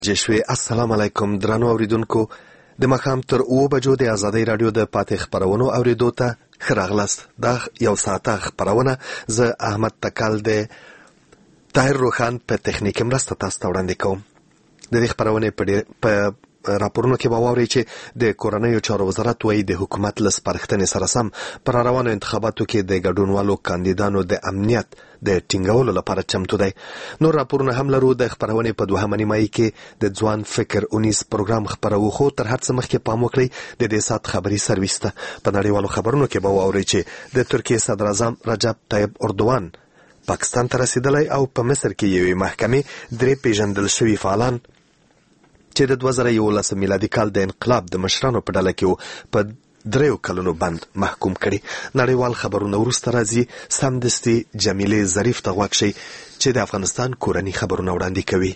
جشوی السلام علیکم درنو اوریدونکو د مخام تر 9 بجو د ازادۍ رادیو د پاتې خبرونو اوریدو ته خراغلاست. دا یو ساعته خبرونه ز احمد تکل د طاهر روخان په تخنیک مرسته تاسو ته وړاندې کوم. د دې خبرونه په راپورونو کې به واورئ چې د کورنیو چارو وزارت وايي د حکومت له سپارښتنې سره سم پر روانو انتخاباتو کې د ګډونوالو کاندیدانو د امنیت د ټینګولو لپاره چمتو دی. نور راپورونه هم لرو. د خبرونې په دوهمه نیمایي کې د ځوان فکر 19 پروګرام خبرو، خو تر هر څه مخکې پام وکړئ د دې سات خبري سرویس ته. په نړیوالو خبرونو کې به واورئ چې د ترکیې صدر اعظم رجب طیب اردوغان پاکستان ته رسیدلی او په مصر کې یوې محکمې 3 پیژندل شوي فعالان چې د 2011 میلادي کال د انقلاب د مشرانو په ډله کې په 3 کلونو بند محکوم کړي. نړیوال خبرونه وروسته راځي. سمدستي جمیلې ظریف ته غوږ شئ چې د افغانستان کورني خبرونه وړاندې کوي.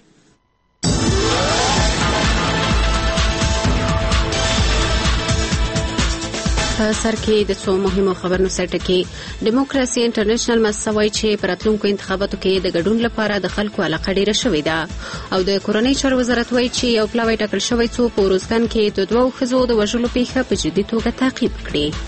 په سر کې د څو مهمو خبرونو سره کې ډیموکراسي انټرنیشنل مسوي چې پر راتلونکو انتخاباتو کې د ګډون لپاره د خلکو علاقه ډیره شوې ده او د کورنۍ چارو وزارت وايي چې یو پلاوی ټاکل شوی څو په روزګان کې د 2 ښځو د وژلو پیښه په جدي توګه تعقیب کړي.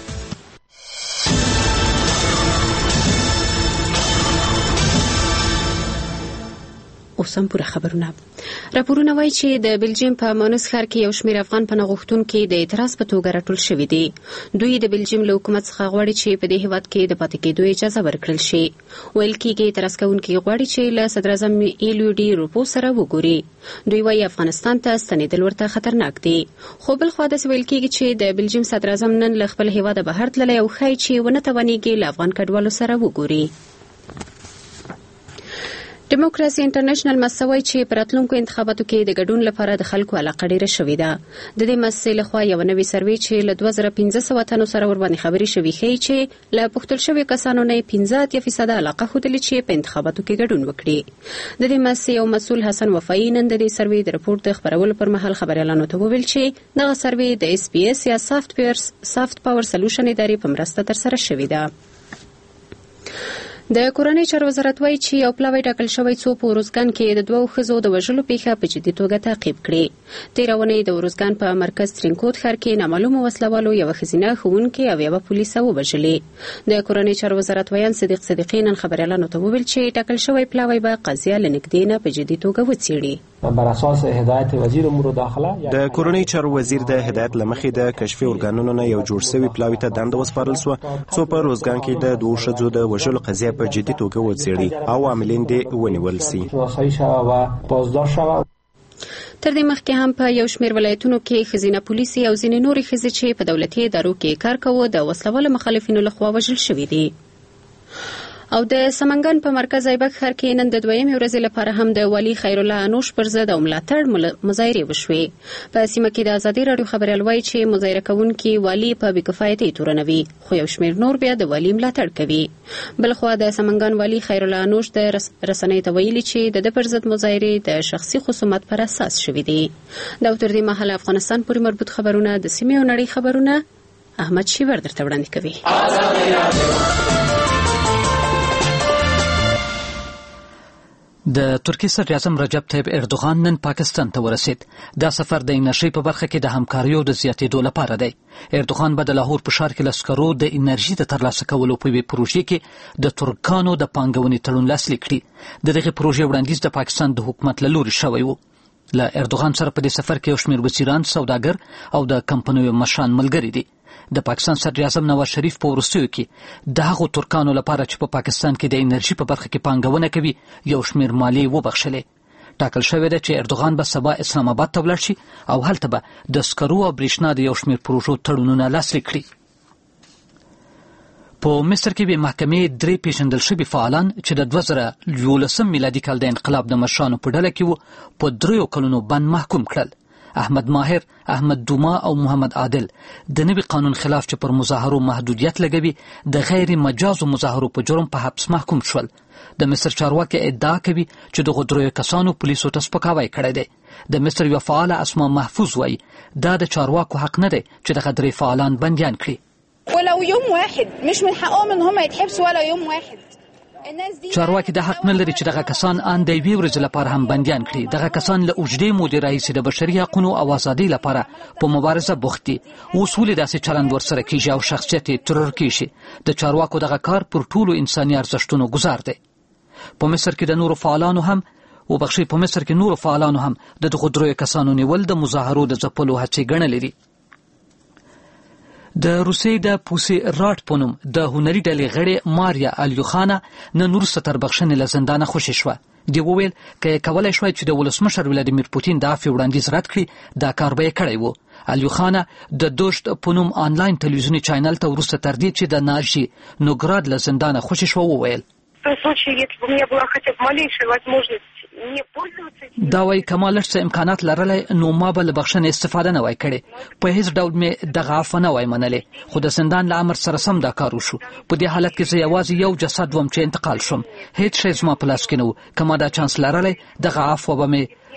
اوسم پوره خبرونه. راپورونه وایي چې د بلجیم په مونس ښار کې یو شمېر افغان پناه غوښتونکي د اعتراض په توګه راټول شوي دي. دوی د بلجیم له حکومت څخه غواړي چې په دې هیواد کې د پاتې کېدو اجازه ورکړل شي. ویل کېږي اعتراض کوونکي غواړي چې له صدر اعظم ایلیو ډي روپو سره وګوري. دوی وایي افغانستان ته ستنېدل ورته خطرناک دي. خو بل خوا داسې ویل کېږي چې د بلجیم صدر اعظم نن له خپل هیواده بهر تللی او ښایي چې ونه توانېږي له افغان کډوالو سره وګوري. ډیموکراسي انټرنیشنل مسوي چې پر راتلونکو انتخاباتو کې د ګډون لپاره د خلکو علاقه ډیره شوې ده. د دې مسلې لخوا یو نوی سروې چې له 2500 تنو سره ورباندې خبرې شوې ښیي چې له پوښتل شویو کسانو نه 15% علاقه ښودلې چې په انتخاباتو کې ګډون وکړي. د دې مسلې یو مسؤل حسن وفایي نن د دې سروې د رپورټ د خبرولو پر مهال خبريالانو ته وویل چې دغه سروې د SPS یا سافت پاور سولوشن ادارې په مرسته ترسره شوې ده. د کورنۍ چارو وزارت وايي چې یو پلاوی ټاکل شوی څو په روزګان کې د 2 ښځو د وژلو پیښه په جدي توګه تعقیب کړي. تېره اونۍ د روزګان په مرکز ترینکوټ ښار کې نامعلومو وسلوالو یوه ښځینه ښوونکې او یوه پولیسه ووژلې. د کورنۍ چارو وزارت ویان صدیق صدیقي نن خبريالانو ته وویل چې ټاکل شوی پلاوی به قضیه له نږدې نه په جدي توګه وڅېړي. بر اساس هدایت وزیر امور داخله د کورنۍ چارو وزیر د هدایت لمخې د کشفي ارګانونو نه یو جوړ شوی پلاوی ته دنده وسپارل شو څو په روزګان کې د 2 ښځو د وژلو قضیه په جدي توګه وڅېړي او عاملین دې ونیول شي. تر دې مخکې هم په یو شمېر ولایتونو کې ښځینه پولیسي او ځینې نورې ښځې چې په دولتي ادارو کې کار کوي د وسلوالو مخالفینو لخوا وژل شوي دي. او د سمنګان په مرکز ایبک ښار کې نن د 2مې ورځې لپاره هم د والي خیر الله انوش پر ضد او ملاتړ مظاهرې وشوې. په سیمه کې د ازادي راډیو خبريال وایي چې مظاهره کوونکي والي په بېکفایتۍ تورنوي خو یو شمېر نور بیا د والي ملاتړ کوي. بلخوا د سمنګان والي خیر الله انوش د رسنۍ ته ویلي چې د پر ضد مظاهرې د شخصي خصومت پر اساس شوې دي. دا تر دې مهاله افغانستان پورې مربوط خبرونه د سیمې او نړۍ خبرونه احمد شیور درته وړاندې کوي. د ترکیې صدر اعظم رجب طیب اردوغان نن پاکستان ته ورسید. دا سفر د انرژي په برخه کې د همکاریو د زیاتېدو لپاره دی. اردوغان به د لاهور په ښار کې له سکرو د انرژي د ترلاسه کولو په یوې پروژې کې د ترکانو د پانګونې تړون لاسلیک کړي. د دغې پروژې وړاندیز د پاکستان د حکومت له لوري شوی و. له اردوغان سره په دې سفر کې یو شمېر وزیران، سوداګر او د کمپنیو مشران ملګري دي. د پاکستان صدر اعظم نواز شریف په وروستیو کې د هغو ترکانو لپاره چې په پاکستان کې د انرژي په برخه کې پانګونه کوي یو شمېر مالیې وبخښلې. ټاکل شوې ده چې اردوغان به سبا اسلام آباد ته ولاړ شي او هلته به د سکرو او برېښنا د یو شمېر پروژو تړونونه لاسلیک کړي. په مصر کې به محکمې 3 پیژندل شوي فعالان چې د 2011 میلادي کال د انقلاب د مشرانو په ډله کې وو په 3 کلونو بند محکوم کړل. احمد ماهر، احمد دوما او محمد عادل د نوي قانون خلاف چې پر مظاهرو محدودیت لګوي د غیر مجازو مظاهرو په جرم په حبس محکوم شول. د مصر چارواکي ادعا کوي چې دغه 3 کسانو پولیسو ته سپکاوی کړی دی. د مصر یو فعاله اسما محفوظ وایي دا د چارواکو حق نه دی چې دغه 3 فعالان بندیان کړي. ولو يوم واحد مش من حقهم ان هم يتحبسوا ولا يوم واحد. چارواکي د حق نه لري چې دغه کسان ان د یوې ورځې لپاره هم بندیان کړي. دغه کسان له اوږدې مودې راهیسې د بشري حقونو او ازادۍ لپاره په مبارزه بوخت دي. اوس ولې داسې چلند ورسره کیږي او شخصیت یې ترور کیږي؟ د چارواکو دغه کار پر ټولو انساني ارزښتونو ګزار دی. په مصر کې د نورو فعالانو هم د دغو دریو کسانو نیول د مظاهرو د ځپلو هڅې ګڼلې دي. د روسیې د پوسی راټ په نوم د هنري ډلې غړې ماریا الیوخانه نن وروسته تر بخښنې له زندانه خوشې شوه. دی وویل که یې کولی شوای چې د ولسمشر ولادیمیر پوتین د عفوې وړاندیز رد کړي دا کار به یې کړی و. الیوخانه د دوشت په نوم آنلاین تلویزیوني چینل ته وروسته تر دې چې د ناژي نوګراد له زندانه خوشې شوه وویل دا وایي که ما لږ څه امکانات لرلی نو ما به له بخښنې استفاده نه وای کړې. په هیڅ ډول مې دغه عفوه نه وای منلې، خو د زندان له امر سره سم دا کار وشو. په دې حالت کې زه یوازې یو جسد وم چې انتقال شوم. هیڅ شی زما په لاس کې نه و. که ما دا چانس لرلی دغه عفوه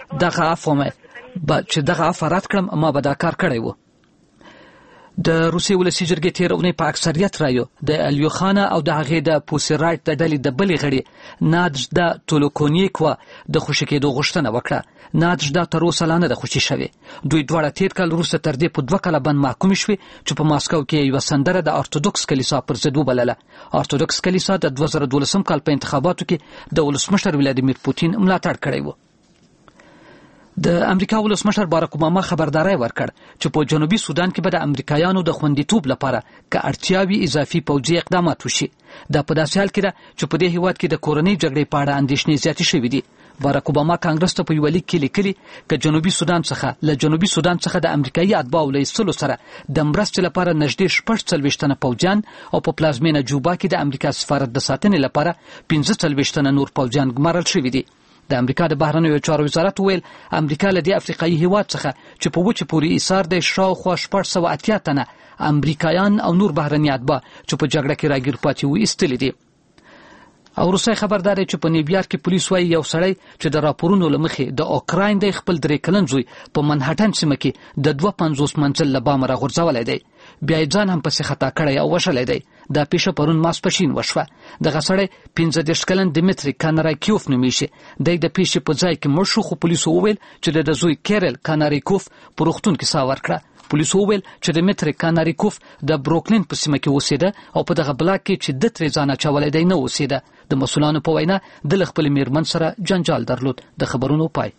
چې دغه عفوه رد کړم ما به دا کار کړی و. د روسیې ولسي جرګې تېره اونۍ په اکثریت رایو د الیوخانه او د هغې د پوسی راټ د ډلې د بلې غړي نادژدا تولوکونیکوا د خوشي کېدو غوښتنه وکړه. نادژدا تر اوسه لا نه ده خوشي شوې. دوی دواړه تېر کال وروسته تر دې په 2 کاله بند محکومې شوې چې په ماسکو کې یوه سندره د ارتودوکس کلیسا پر ضد وبلله. ارتودوکس کلیسا د 2012 کال په انتخاباتو کې د ولسمشر ولادیمیر پوتین ملاتړ کړی و. د امریکا ولسمشر باراک اوباما خبرداری ورکړ چې په جنوبي سودان کې به د امریکایانو د خوندیتوب لپاره که اړتیاوي اضافي پوځي اقدامات وشي. دا په داسې حال کې ده چې په دې هیواد کې د کورنۍ جګړې په اړه اندېښنې زیاتې شوې دي. باراک اوباما کانګرس ته په یوه لیک کې لیکلي که جنوبي سودان څخه د امریکایي اتباعو له ایستلو سره د مرستې لپاره نږدې 46 تنه پوځیان او په پلازمینه جوبا کې د امریکا سفارت د ساتنې لپاره 45 تنه نور پوځیان ګمارل شوي دي. د امریکا د بهرنیو چارو وزارت ویل امریکا له دې افریقایي هیواد څخه چې په وچه پورې ایثار دی شاوخوا 680 تنه امریکایان او نور بهرني اتباع چې په جګړه کې راګیر پاتې وو ایستلي دي. او روسي خبردار دی چې په نیویارک کې پولیس وایي یو سړی چې د راپورونو له مخې د اوکراین د خپل 3 کلن زوی په منهټن سیمه کې د 250 منزل له بامه راغورځولی دی. بیا یې ځان هم پسې خطا کړی او وشلی دی. دا پیښه پرون ماسپښین وشوه. دغه سړی 15 کلن دمیتری کاناریکوف نومیږي. دی د پیښې په ځای کې مړ شو خو پولیسو وویل چې د زوی کیرل کاناریکوف په روغتون کې ساه ورکړه. پولیسو وویل چې دمیتری کاناریکوف د بروکلین په سیمه کې اوسېده او په دغه بلاک کې چې د ترې ځان اچولی دی نه اوسېده. د مسؤلانو په وینا د له خپلې میرمن سره جنجال درلود. د خبرونو پای.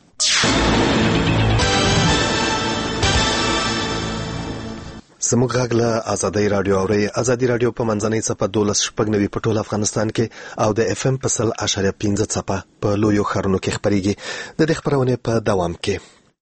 زموږ غږ له ازادۍ راډیو اورئ. ازادي راډیو په منځنۍ څپه 12.9 په ټول افغانستان کې او د FM په 100.5 څپه په لویو ښارونو کې خپرېږي. د دې خپرونې په دوام کې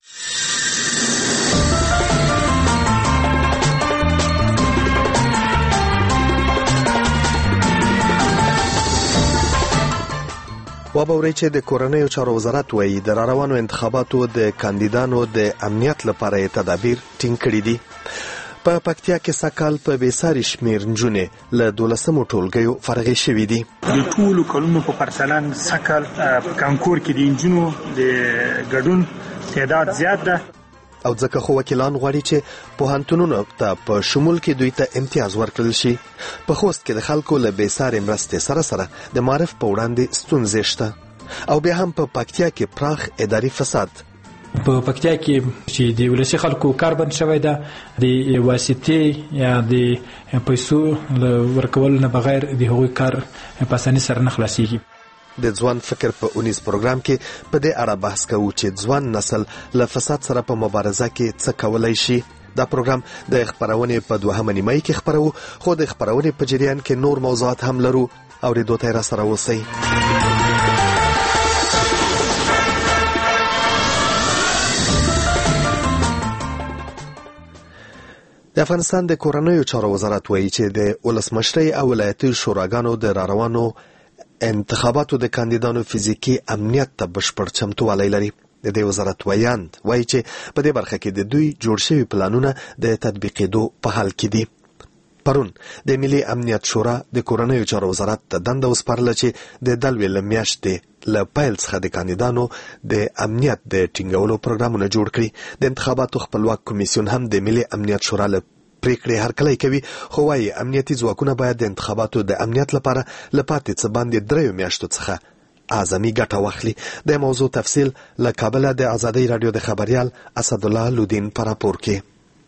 وابورئ چې د کورنیو چارو وزارت وایي د راروانو انتخاباتو د کاندیدانو د امنیت لپاره تدابیر ټینګ کړي دي. په پکتیا کې سکهال په بېساري شمېر نجونې له 12مو ټولګیو فارغې شوې دي. د ټولو کلونو په پرتله سکهال په کانکور کې د نجونو د ګډون تعداد زیات ده او ځکه خو وکیلان غواړي چې پوهنتونونو ته په شمول کې دوی ته امتیاز ورکړل شي. په خوست کې د خلکو له بېساري مرستې سره د معرف په وړاندې ستونزې شته او بیا هم په پکتیا کې پراخ اداري فساد. په پکتیا کې چې د ولسي خلکو کار بند شوی ده د واسطې یا د پیسو ورکول نه بغیر د هغوی کار په اسانۍ سره نه خلاصېږي. د ځوان فکر په اونیز پروګرام کې په دې اړه بحث کوو چې ځوان نسل له فساد سره په مبارزه کې څه کولای شي. دا پروګرام د خبرونې په 2 نیمایي کې خبرو خو د خبرونې په جریان کې نور موضوعات هم لرو. اورېدو ته را سره اوسئ. د افغانستان د کورنیو چارو وزارت وایي چې د ولسمشرۍ او ولایتي شوراګانو د راروانو انتخاباتو د کاندیدانو فزیکي امنیت ته بشپړ چمتووالی لري. د دې وزارت وایاند وایي چې په دې برخه کې د دوی جوړ شوي پلانونه د تطبیقېدو په حال کې دي. پرون د ملي امنیت شورا د کورنیو چارو وزارت ته دنده وسپارله چې د دلوي له میاشتې له پیل څخه د کاندیدانو د امنیت د ټینګولو پروګرامونه جوړ کړي. د انتخاباتو خپلواک کمیسیون هم د ملي امنیت شورا له پریکړې هرکلی کوي، خو وايي امنیتي ځواکونه باید د انتخاباتو د امنیت لپاره له پاتې څه باندې 3 میاشتو څخه اعظمي ګټه واخلي. د موضوع تفصیل له کابل د آزادۍ رادیو د خبريال اسدالله لودین په راپور کې.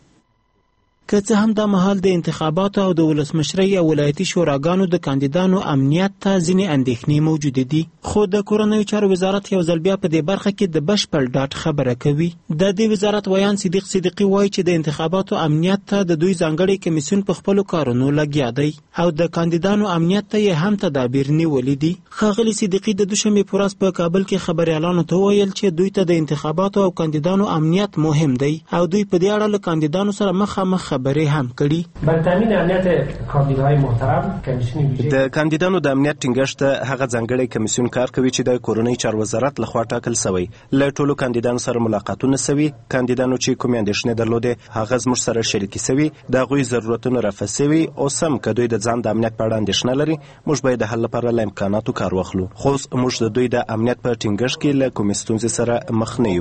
که څه هم دا مهال د انتخاباتو او د ولسمشرۍ او ولایتي شوراګانو د کاندیدانو امنیت ته ځینې اندېښنې موجودې دي، خو د کورنیو چارو وزارت یو ځل بیا په دې برخه کې د بشپړ ډاډ خبره کوي. د دې وزارت ویان صدیق صدیقي وایي چې د انتخاباتو امنیت ته د دوی ځانګړی کمیسیون په خپلو کارونو لګیا دی او د کاندیدانو امنیت ته یې هم تدابیر نیولي دي. ښاغلي صدیقي د دوشنبې په ورځ په کابل کې خبریالانو ته وویل چې دوی ته د انتخاباتو او کاندیدانو امنیت مهم دی او دوی په دې اړه له کاندیدانو سره مخامخ خبرې هم کړي. بر تامین امنیت کاندیدای محترم کمیسیون ویژه د کاندیدانو د امنیت ټینګښت هغه ځانګړی کمیسیون کار کوي چې د کورنۍ چارو وزارت لخوا ټاکل شوی. له ټولو کاندیدانو سره ملاقاتونه شوي، کاندیدانو چې کومې اندېښنې درلودې هغه زموږ سره شریکې شوي، د هغوی ضرورتونه رفع شوي. اوس هم که دوی د ځان د امنیت په اړه اندېښنه لري، موږ باید د حل لپاره له امکاناتو کار واخلو. خو موږ د دوی د امنیت په ټینګښت کې له کومې ستونزې سره مخ نه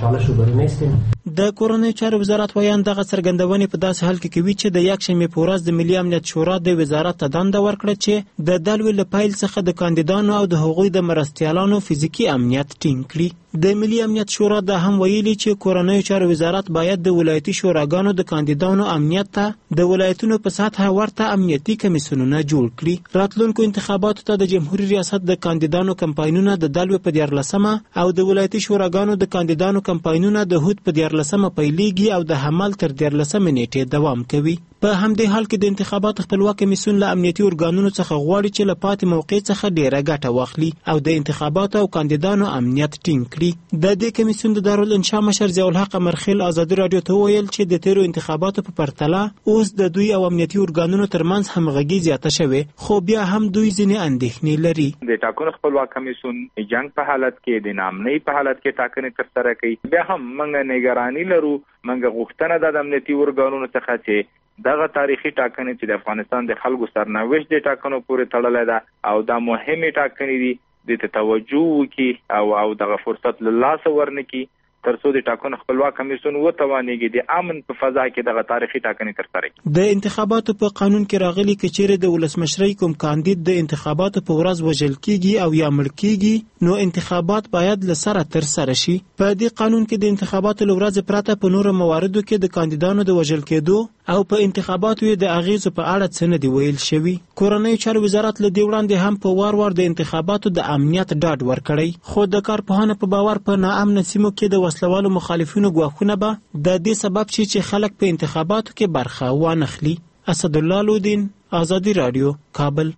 یو. د کورنۍ چارو وزارت ویان دغه څرګندونې په داسې حال کې کوي چې د یکشنبې په ورځ د ملي امنیت شورا د وزارت ته دنده ورکړه چې د دلوي له پیل څخه د کاندیدانو او د هغوی د مرستیالانو فزیکي امنیت ټینګ کړي. د ملي امنیت شورا د هم ویلي چې کورنۍ چارو وزارت باید د ولایتي شوراګانو د کاندیدانو امنیت ته د ولایتونو په سطحه ورته امنیتي کمیسیونونه جوړ کړي. راتلونکو انتخاباتو ته د جمهوریت ریاست د کاندیدانو کمپاینونه د دلوي په 14مه او د ولایتي شوراګانو د کاندیدانو کمپاینونه د هود په 14مه پیلېږي او د حمل تر 14مه نیټې دوام کوي. په همدې حال کې د انتخاباتو خپلواک کمیسیون له امنیتي ارګانونو څخه غواړي چې له پاتې موقع څخه ډیره ګټه واخلي او د انتخاباتو او کاندیدانو امنیت ټینګ کړي. د دې کمیسیون د دارالانشا مشر ضیاء الحق امرخیل آزادي رادیو ته وویل چې د تیرو انتخاباتو په پرتله اوس د دوی او امنیتي ارګانونو ترمنځ همغږي زیاته شوې، خو بیا هم دوی ځینې اندېښنې لري. د ټاکنو خپلواک کمیسیون جنگ په حالت کې د نامنۍ په حالت کې ټاکنې ترسره کوي. بیا هم موږ نگرانی لرو، موږ غوښتنه د امنیتي ارګانونو څخه چې دغه تاریخي ټاکنې چې د افغانستان د خلکو سرنوشت د ټاکنو پورې تړلې ده او دا مهمه ټاکنې دي، د توجه وکړي او دغه فرصت له لاسه ورنکړي ترڅو د ټاکنو خپلواک کمیسیون وتوانیږي د امن په فضا کې دغه تاریخي ټاکنې ترسره کړي. د انتخاباتو په قانون کې راغلي چې چیرې د ولسمشرۍ کوم کاندید د انتخاباتو په ورځ وژل کیږي او یا مړ کیږي، نو انتخابات باید له سره ترسره شي. په دې قانون کې د انتخاباتو له ورځې پرته په نورو مواردو کې د کاندیدانو د وژل کېدو او په انتخاباتو د اغیزو په اړه څه نه دی ویل شوی. کورنۍ چارو وزارت له دې وړاندې هم په وار د انتخاباتو د امنیت ډاډ ورکړی، خو د کارپوهانو په باور په ناامن سیمو کې د وسلوالو مخالفینو ګواښونه به د دې سبب شي چې خلک په انتخاباتو کې برخه وانخلي. اسدالله لودین، آزادي رادیو، کابل.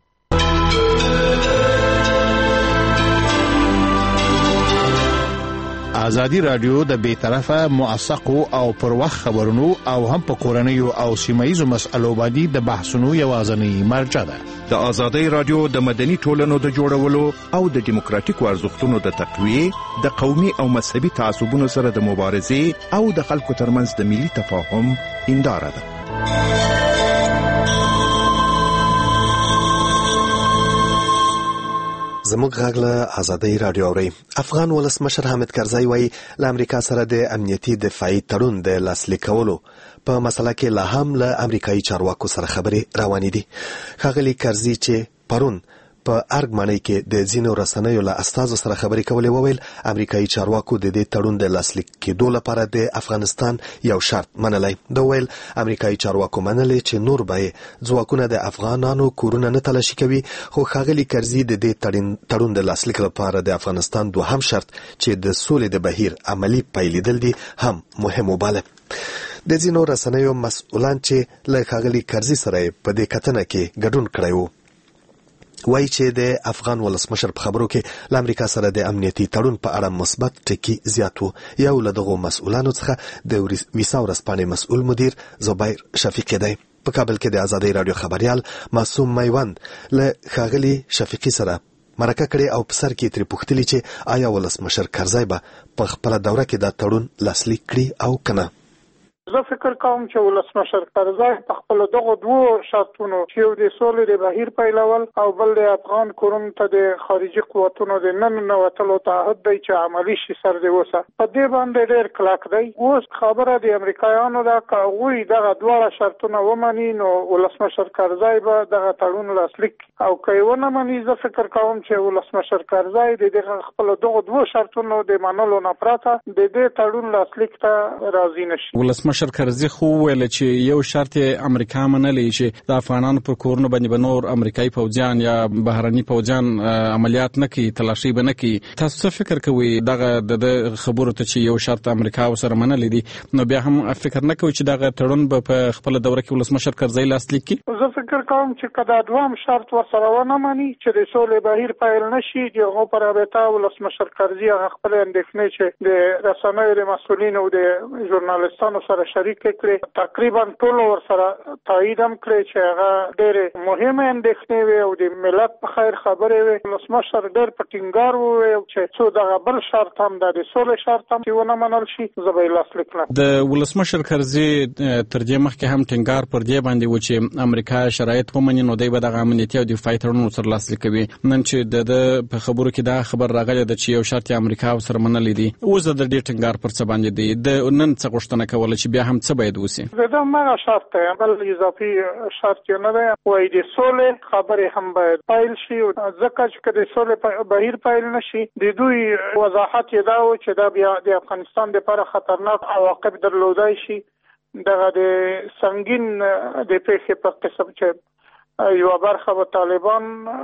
آزادي رادیو د بیطرفه موثقو او پر وخت خبرونو او هم په کورنیو او سیمایي مسألو باندې د بحثونو یوازینی مرجع ده. د آزادي رادیو د مدني ټولنو د جوړولو او د دیموکراتیکو ارزښتونو د تقویه، د قومي او مذهبي تعصبونو سره د مبارزې او د خلکو ترمنځ د ملي تفاهم هنداره ده. زموږ غږ له آزادۍ رادیو اوري. افغان ولسمشر حامد کرزی وایي له امریکا سره د امنیتي دفاعي تړون د لاسلیک کولو په مسله کې لا هم له امریکایي چارواکو سره خبرې روانې دي. ښاغلي کرزی چې پرون په ارګ ماڼۍ کې د ځینو رسنیو له استازو سره خبرې کولې وویل امریکایي چارواکو د دې تړون د لاسلیک کېدو لپاره د افغانستان یو شرط منلی. دا ویل امریکایي چارواکو منلی چې نور به ځواکونه د افغانانو کورونه نه تلاشي کوي، خو ښاغلي کرزي د دې تړون د لاسلیک لپاره د افغانستان دوهم شرط چې د سولې د بهیر عملی پیلېدل دي هم مهم وباله. د ځینو رسنیو مسؤلان چې له ښاغلي کرزي سره په دې کتنه کې ګډون کړی وو وایي چې د افغان ولسمشر په خبرو کې له امریکا سره د امنیتي تړون په اړه مثبت ټکي زیات وو. یو له دغو مسؤلانو څخه د ویسا ورځپاڼې مسؤل مدیر زبیر شفیقي دی. په کابل کې د آزادۍ رادیو خبریال معصوم میوند له ښاغلي شفیقي سره مرکه کړې او په سر کې ترې پوښتلي چې آیا ولسمشر کرزی به په خپله دوره کې دا تړون لاسلیک کړي او کنه. زه فکر کوم چې ولسمشر کرزی په خپل دغه دوه شرطونو چې یو د سولې د بهیر پیلول او بل د افغان کورونو ته د خارجي قوتونو د ننوتلو تعهد دی چې عملی شي سر دی وسه په دې باندې ډېر کلک دی. اوس خبره د امریکایانو دا کوي دغه دوه شرطونه ومني نو ولسمشر کرزی به دغه تړون لاسلیک او کوي ونه مني. زه فکر کوم چې ولسمشر کرزی د دغه خپل دغه دوه شرطونو د منلو نه پرته د دې تړون لاسلیک ته راضي نشي. ولسمشر کرزی خو ویل چې یو شرط امریکا منلی چې د افغانانو پر کورونو باندې بنور امریکایي پوځیان یا بهرني پوځیان عملیات نه کوي، تلاشي به نه کوي. تاسو څه فکر کوئ دغه د خبرو ته چې یو شرط امریکا سره منلی دي نو بیا هم فکر نه کوي چې دغه تړون به په خپل دوره کې ولسمشر کرزی لاسلیک کړي؟ زه فکر کوم چې کدا دوام شرط ورسره ونه مني چې د سولې بهیر پیل نشي دغه پر رابطه ولسمشر کرزی خپل اندېښنې چې د رسنیو د مسؤلینو او د ژورنالیستانو سره شریک کړي تقریبا ټول ورسره تایید هم کړی چې هغه ډېر مهمه اندېښنې وي او د ملت په خیر خبرې وي. ولسمشر ډېر په ټینګار وویل چې څو دغه بل شرط هم د سولې شرط هم چې ونه منل شي زه به یې لاسلیک کړم. د ولسمشر کرزی تر دې مخکې هم ټینګار پر دې باندې و چې امریکا شرایط ومني نو دی به دغه امنیتي او دفاعي تړون سره لاسلیک کوي. نن چې د په خبرو کې دا خبر راغلی ده چې یو شرط امریکا سره منلی دی اوس د دې ټینګار پر څه باندې دی د نن څه غوښتنه کوله چې بیا هم څه باید وشي؟ دا مغه شرط دی بل اضافي شرط نه دی وایي د سولې خبرې هم باید پیل شي ځکه چې د سولې بهیر پیل نشي د دوی وضاحت یې دا و چې دا بیا د افغانستان لپاره خطرناک عواقب درلودای شي. دغه د سنگین د پیښې په قسم چې یو برخه به طالبان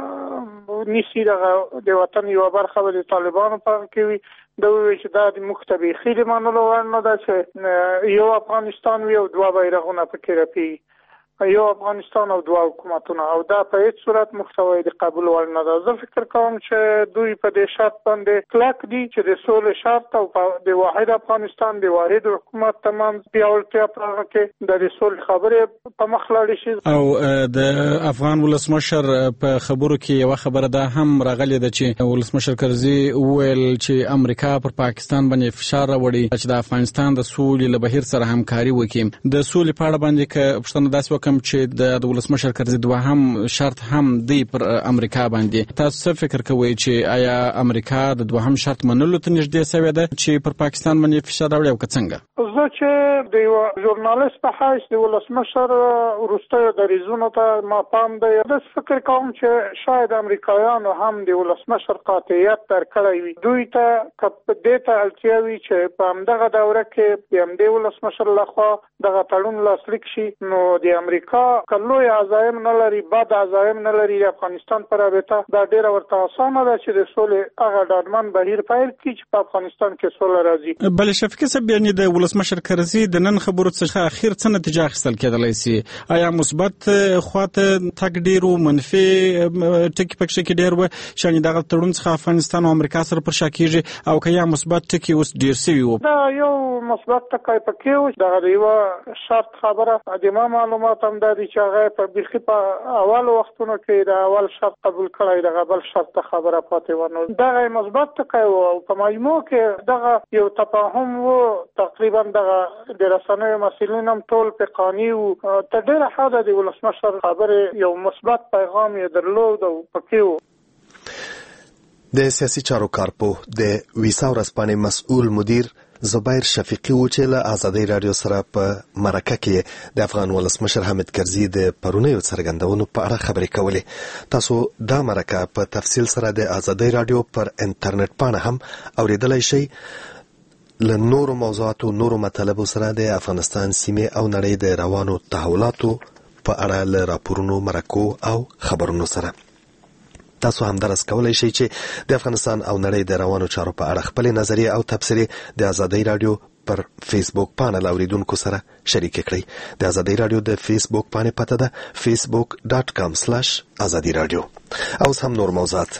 نیسی د وطن یو برخه به د طالبانو په کې وي دا وی چې دا د مختبي خیر منلو ورنه دا چې یو افغانستان وي او دوه بیرغونه پکې راپی یو افغانستان او دوه حکومتونه او دا په هیڅ صورت محتوی د قبول وړ نه ده. زه فکر کوم چې دوی په دې شرط باندې کلک دي چې د سولې شرط او د واحد افغانستان د واحد حکومت تمام پیاوړتیا پرغه کې د سولې خبرې په مخ لاړې شي. او د افغان ولسمشر په خبرو کې یو خبره ده هم راغلی ده چې ولسمشر کرزی ویل چې امریکا پر پاکستان باندې فشار راوړي چې د افغانستان د سولې له بهیر سره همکاري وکړي. د سولې په اړه باندې که پښتنه داسې کوم چې د ولسمشر کرزی دوهم شرط هم دی پر امریکا باندې تاسو څه فکر کوئ چې آیا امریکا د دوهم شرط منلو ته نږدې شوې ده چې پر پاکستان باندې فشار راوړي او که څنګه؟ زه چې د یو ژورنالیست په حیث د ولسمشر وروستیو دریځونو ته ما پام دی زه فکر کوم چې شاید امریکایانو هم د ولسمشر قاطعیت درکړی وي. دوی ته دې ته اړتیا وي چې په همدغه دوره کې د همدې ولسمشر لخوا دغه تړون لاسلیک شي نو د امریکا کلوی عزایم نه لري بد عزایم نه لري افغانستان پر رابطه دا ډیره ورته اسانه ده چې د سولې هغه ډاډمن بهیر پیل کړي چې په افغانستان کې سوله راځي. بل شفقه صاحب یعنی د ولسمشر کرزی د نن خبرو څخه اخر څه نتیجه اخیستل کېدلای شي؟ آیا مثبت خواته تک ډیر او منفي ټکی پکې کې ډیر و چې دغه تړون څخه افغانستان او امریکا سره پر شاکیږي او که یا مثبت ټکی اوس ډیر سوي و؟ دا یو مثبت ټکی پکې و دغه یو شرط خبره د ما معلومات هم د چې هغه په بيخي په اول وختونو کې د اول شرط قبول کړی دغه بل شرط خبره پاتې ونه دغه مثبت ټکی او په مجموع کې دغه یو تفاهم وو تقریبا دغه د رسنیو مسؤلین هم ټول په قانوني او تر ډیره حد د ولسمشر خبره یو مثبت پیغام یې درلود او پکې وو. د سیاسي چارو کارپوه د ویسا ورځپاڼې مسؤل مدیر زبیر شفیقی و چې له آزادۍ رادیو سره په مرکه کې د افغان ولسمشر حامد کرزي د پرونیو څرګندونو په اړه خبرې کولې. تاسو دا مرکه په تفصیل سره د آزادۍ رادیو پر انټرنیټ پاڼه هم اوریدلای شئ. له نورو موضوعاتو نورو مطالبو سره د افغانستان سیمې او نړۍ د روانو تحولاتو په اړه له راپورونو مرکو او خبرونو سره تاسو هم درس کولای شئ چې د افغانستان او نړۍ د روانو چارو په اړه خپل نظریه او تبصرې د آزادۍ رادیو پر فیسبوک پاڼه لاوریدونکو سره شریک کړئ. د آزادۍ رادیو د فیسبوک پاڼه پته ده facebook.com/azadi radio. اوس هم نور موضوعات.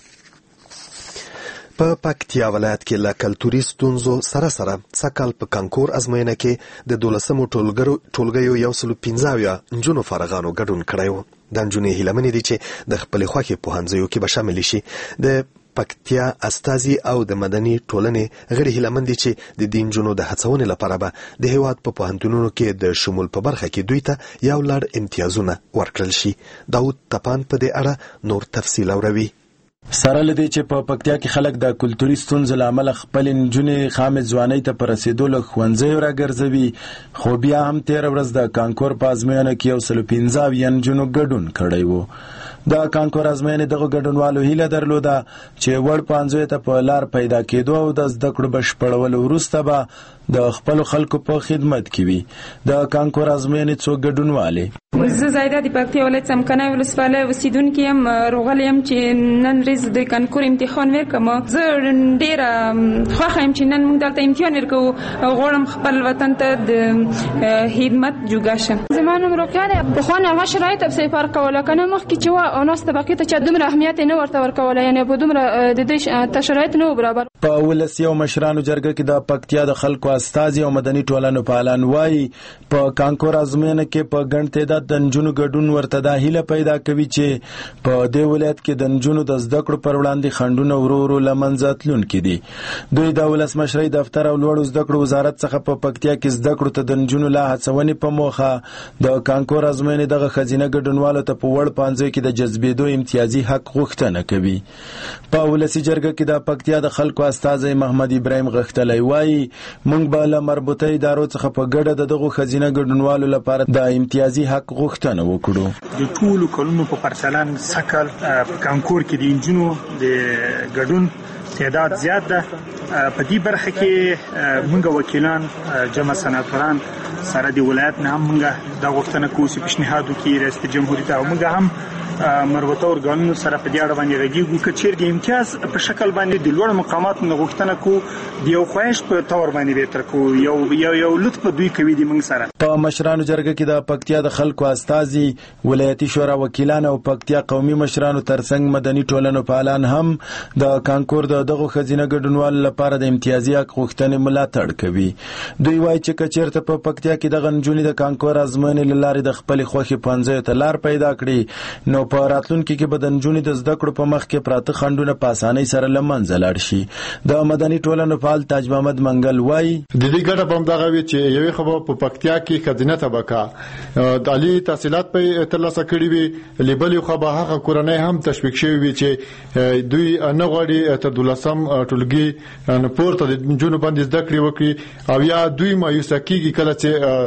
په پکتیا ولایت کې له کلتوري ستونزو سره سکهال په کانکور ازموینه کې د 12مو ټولګیو 115 نجونو فارغانو ګډون کړی و. د نجونې هیله منې دي چې د خپلې خوښې پوهنځیو کې به شامل شي. د پکتیا استازي او د مدني ټولنې غړي هیلمن دي چې د دین جنو د هڅونې لپاره به د هیواد په پوهنتونونو کې د شمول په برخه کې دوی ته یو لړ امتیازونه ورکړل شي. داود تپان په دې اړه نور تفصیل اوروي. سره لدی چې په پکتیا کې خلک د کلتوري ستونزو لامل خپل نجونې خامې ځوانۍ ته پر رسیدو له ښوونځیو راګرځوي، خو بیا هم تیر ورځ د کانکور په ازموینه کې 115 نجونو ګډون کړی وو. د کانکور ازموینې دغه ګډونوالو هیله درلوده چې وړ پانځوي ته په لار پیدا کېدو او د زده کړو بشپړولو وروسته به د خپل خلکو په خدمت کې وي. د کانکور ازموینې څو ګډونوالې زه زایده د پکتیا ولایت څمکنی ولسوالۍ اوسیدونکې یم. راغلی یم چې نن ورځ د کانکور امتحان ورکړم. زه ډېره خوښه یم چې نن موږ دلته امتحان ورکوو او غواړم خپل وطن ته د خدمت جوګه شم. زما نوم روقیه ده. پخوا نه هغه شرایط پسې فرق کوله، که نه مخکې چې وه ناس طبقې ته چې دومره اهمیت یې نه ورته ورکوله، یعنې په دومره د دوی شرایط نه و برابر. په ولسي او مشرانو جرګه کې د پکتیا د خلکو استازي او مدني ټولنو فعالان وایي په کانکور ازموینه کې په ګڼ تعداد د نجونو ګډون ورته دا هیله پیدا کوي چې په دې ولایت کې د نجونو د زده کړو پر وړاندې خنډونه ورو ورو له منځه تلونکي دي. دوی د ولسمشرۍ دفتر او لوړو زده کړو وزارت څخه په پکتیا کې زده کړو ته د نجونو لا هڅونې په موخه د کانکور ازموینې دغه ښځینه ګډونوالو ته په وړ پانځوي کې د جذبېدو امتیازي حق غوښتنه کوي. په ولسي جرګه کې د پکتیا د خلکو استازی محمد ابراهیم غختلی وایي موږ به له مربوطه ادارو څخه په ګډه د دغو ښځینه ګډونوالو لپاره د امتیازي حق غوښتنه وکړو. د ټولو کلونو په پرتله سږ په کانکور کې د نجونو د ګډون تعداد زیات ده. په دې برخه کې موږ وکیلان جمع سناتوران سره د ولایت نه هم موږ د غوښتنه کوو چې پیشنهاد وکړي رئیس جمهوریت ته، او موږ هم مربوطه ارګانونو سره په دې اړه باندې غږیږو چې چیرې د امتیاز په شکل باندې د لوړ مقاماتو نه غوښتنه کوو، د یو خواهش په تور باندې به تر کوو، یو لطف دوی کوي د موږ سره. په مشرانو جرګه کې د پکتیا د خلکو استازي، ولایتي شورا وکیلان او پکتیا قومي مشرانو ترڅنګ مدني ټولنو فعالان هم د کانکور دغه ښځینه ګډونوالو لپاره د امتیازي حق غوښتنې ملاتړ کوي. دوی وایي چې که چېرته په پکتیا کې دغه نجونې د کانکور ازموینې له لارې د خپلې خوښې پوهنځیو ته لار پیدا کړي نو په راتلونکي کې به د نجونې د زده کړو په مخ کې پراته خنډونه په اسانۍ سره له منځه لاړ شي. د مدني ټولنو فعال تاج محمد منګل وایي د دې ګټه په همدغه وي چې یوې خو په پکتیا کې ښځینه طبقه د عالي تحصیلات په ترلاسه کړي وي، لیبل خو به هغه کورنۍ هم تشویق شوي وي چې دوی نه غواړي تر 12م ټولګي نه پورته د نجونو باندې زده کړې وکړي، او یا دوی مایوسه کېږي کله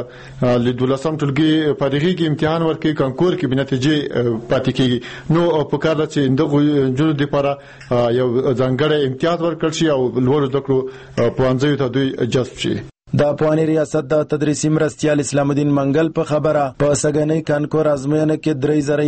چې له 12م ټولګي فارغي کې امتحان ورکړي، کانکور کې به نتیجې پاتې کېږي. نو په کار ده چې دغه نجونو لپاره یو ځانګړی امتیاز ورکړل شي او لوړ زده کړو پوهنځیو ته دوی جذب شي. د افغاني ریاست د تدریسي مرستیال اسلام الدین منګل په خبره په سګنۍ کانکور ازموینه کې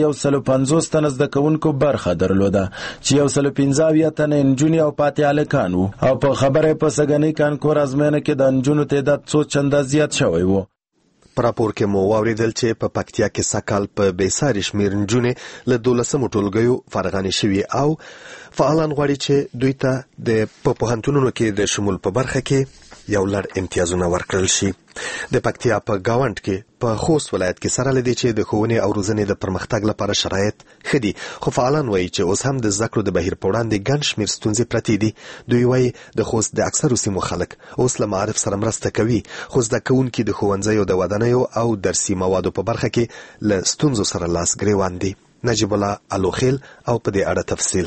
3150 تنه زده کوونکو برخه درلوده چې 115 تنه نجونې او پاتې هلکان وو، او په خبره په سګنۍ کانکور ازموینه کې د نجونو تعداد څو چنده زیات شوی وو. په راپور کې مو واوریدل چې په پکتیا کې سکال په بیساري شمیر نجونې له 12مو ټولګیو فارغانې شوي او فعالان غواړي چې دوی ته د پوهنتونونو کې د شمول په برخه کې یو لړ امتیازونه ورکړل شي. د پکتیا په گاوند کې په خوست ولایت کې سره لدی چې د ښوونې او روزنې د پرمختګ لپاره شرایط ښه دي، خو فعالان وایي چې اوس هم د زده کړو د بهیر په وړاندې ګڼ شمېر ستونزې پرتې دي. دوی وایي د خوست د اکثرو سیمو خلک اوس له معارف سره مرسته کوي، خو زده کوونکي د ښوونځیو د ودانیو او درسي موادو په برخه کې له ستونزو سره لاس ګریوان دي. نجیب الله الوخیل او په دې اړه تفصیل.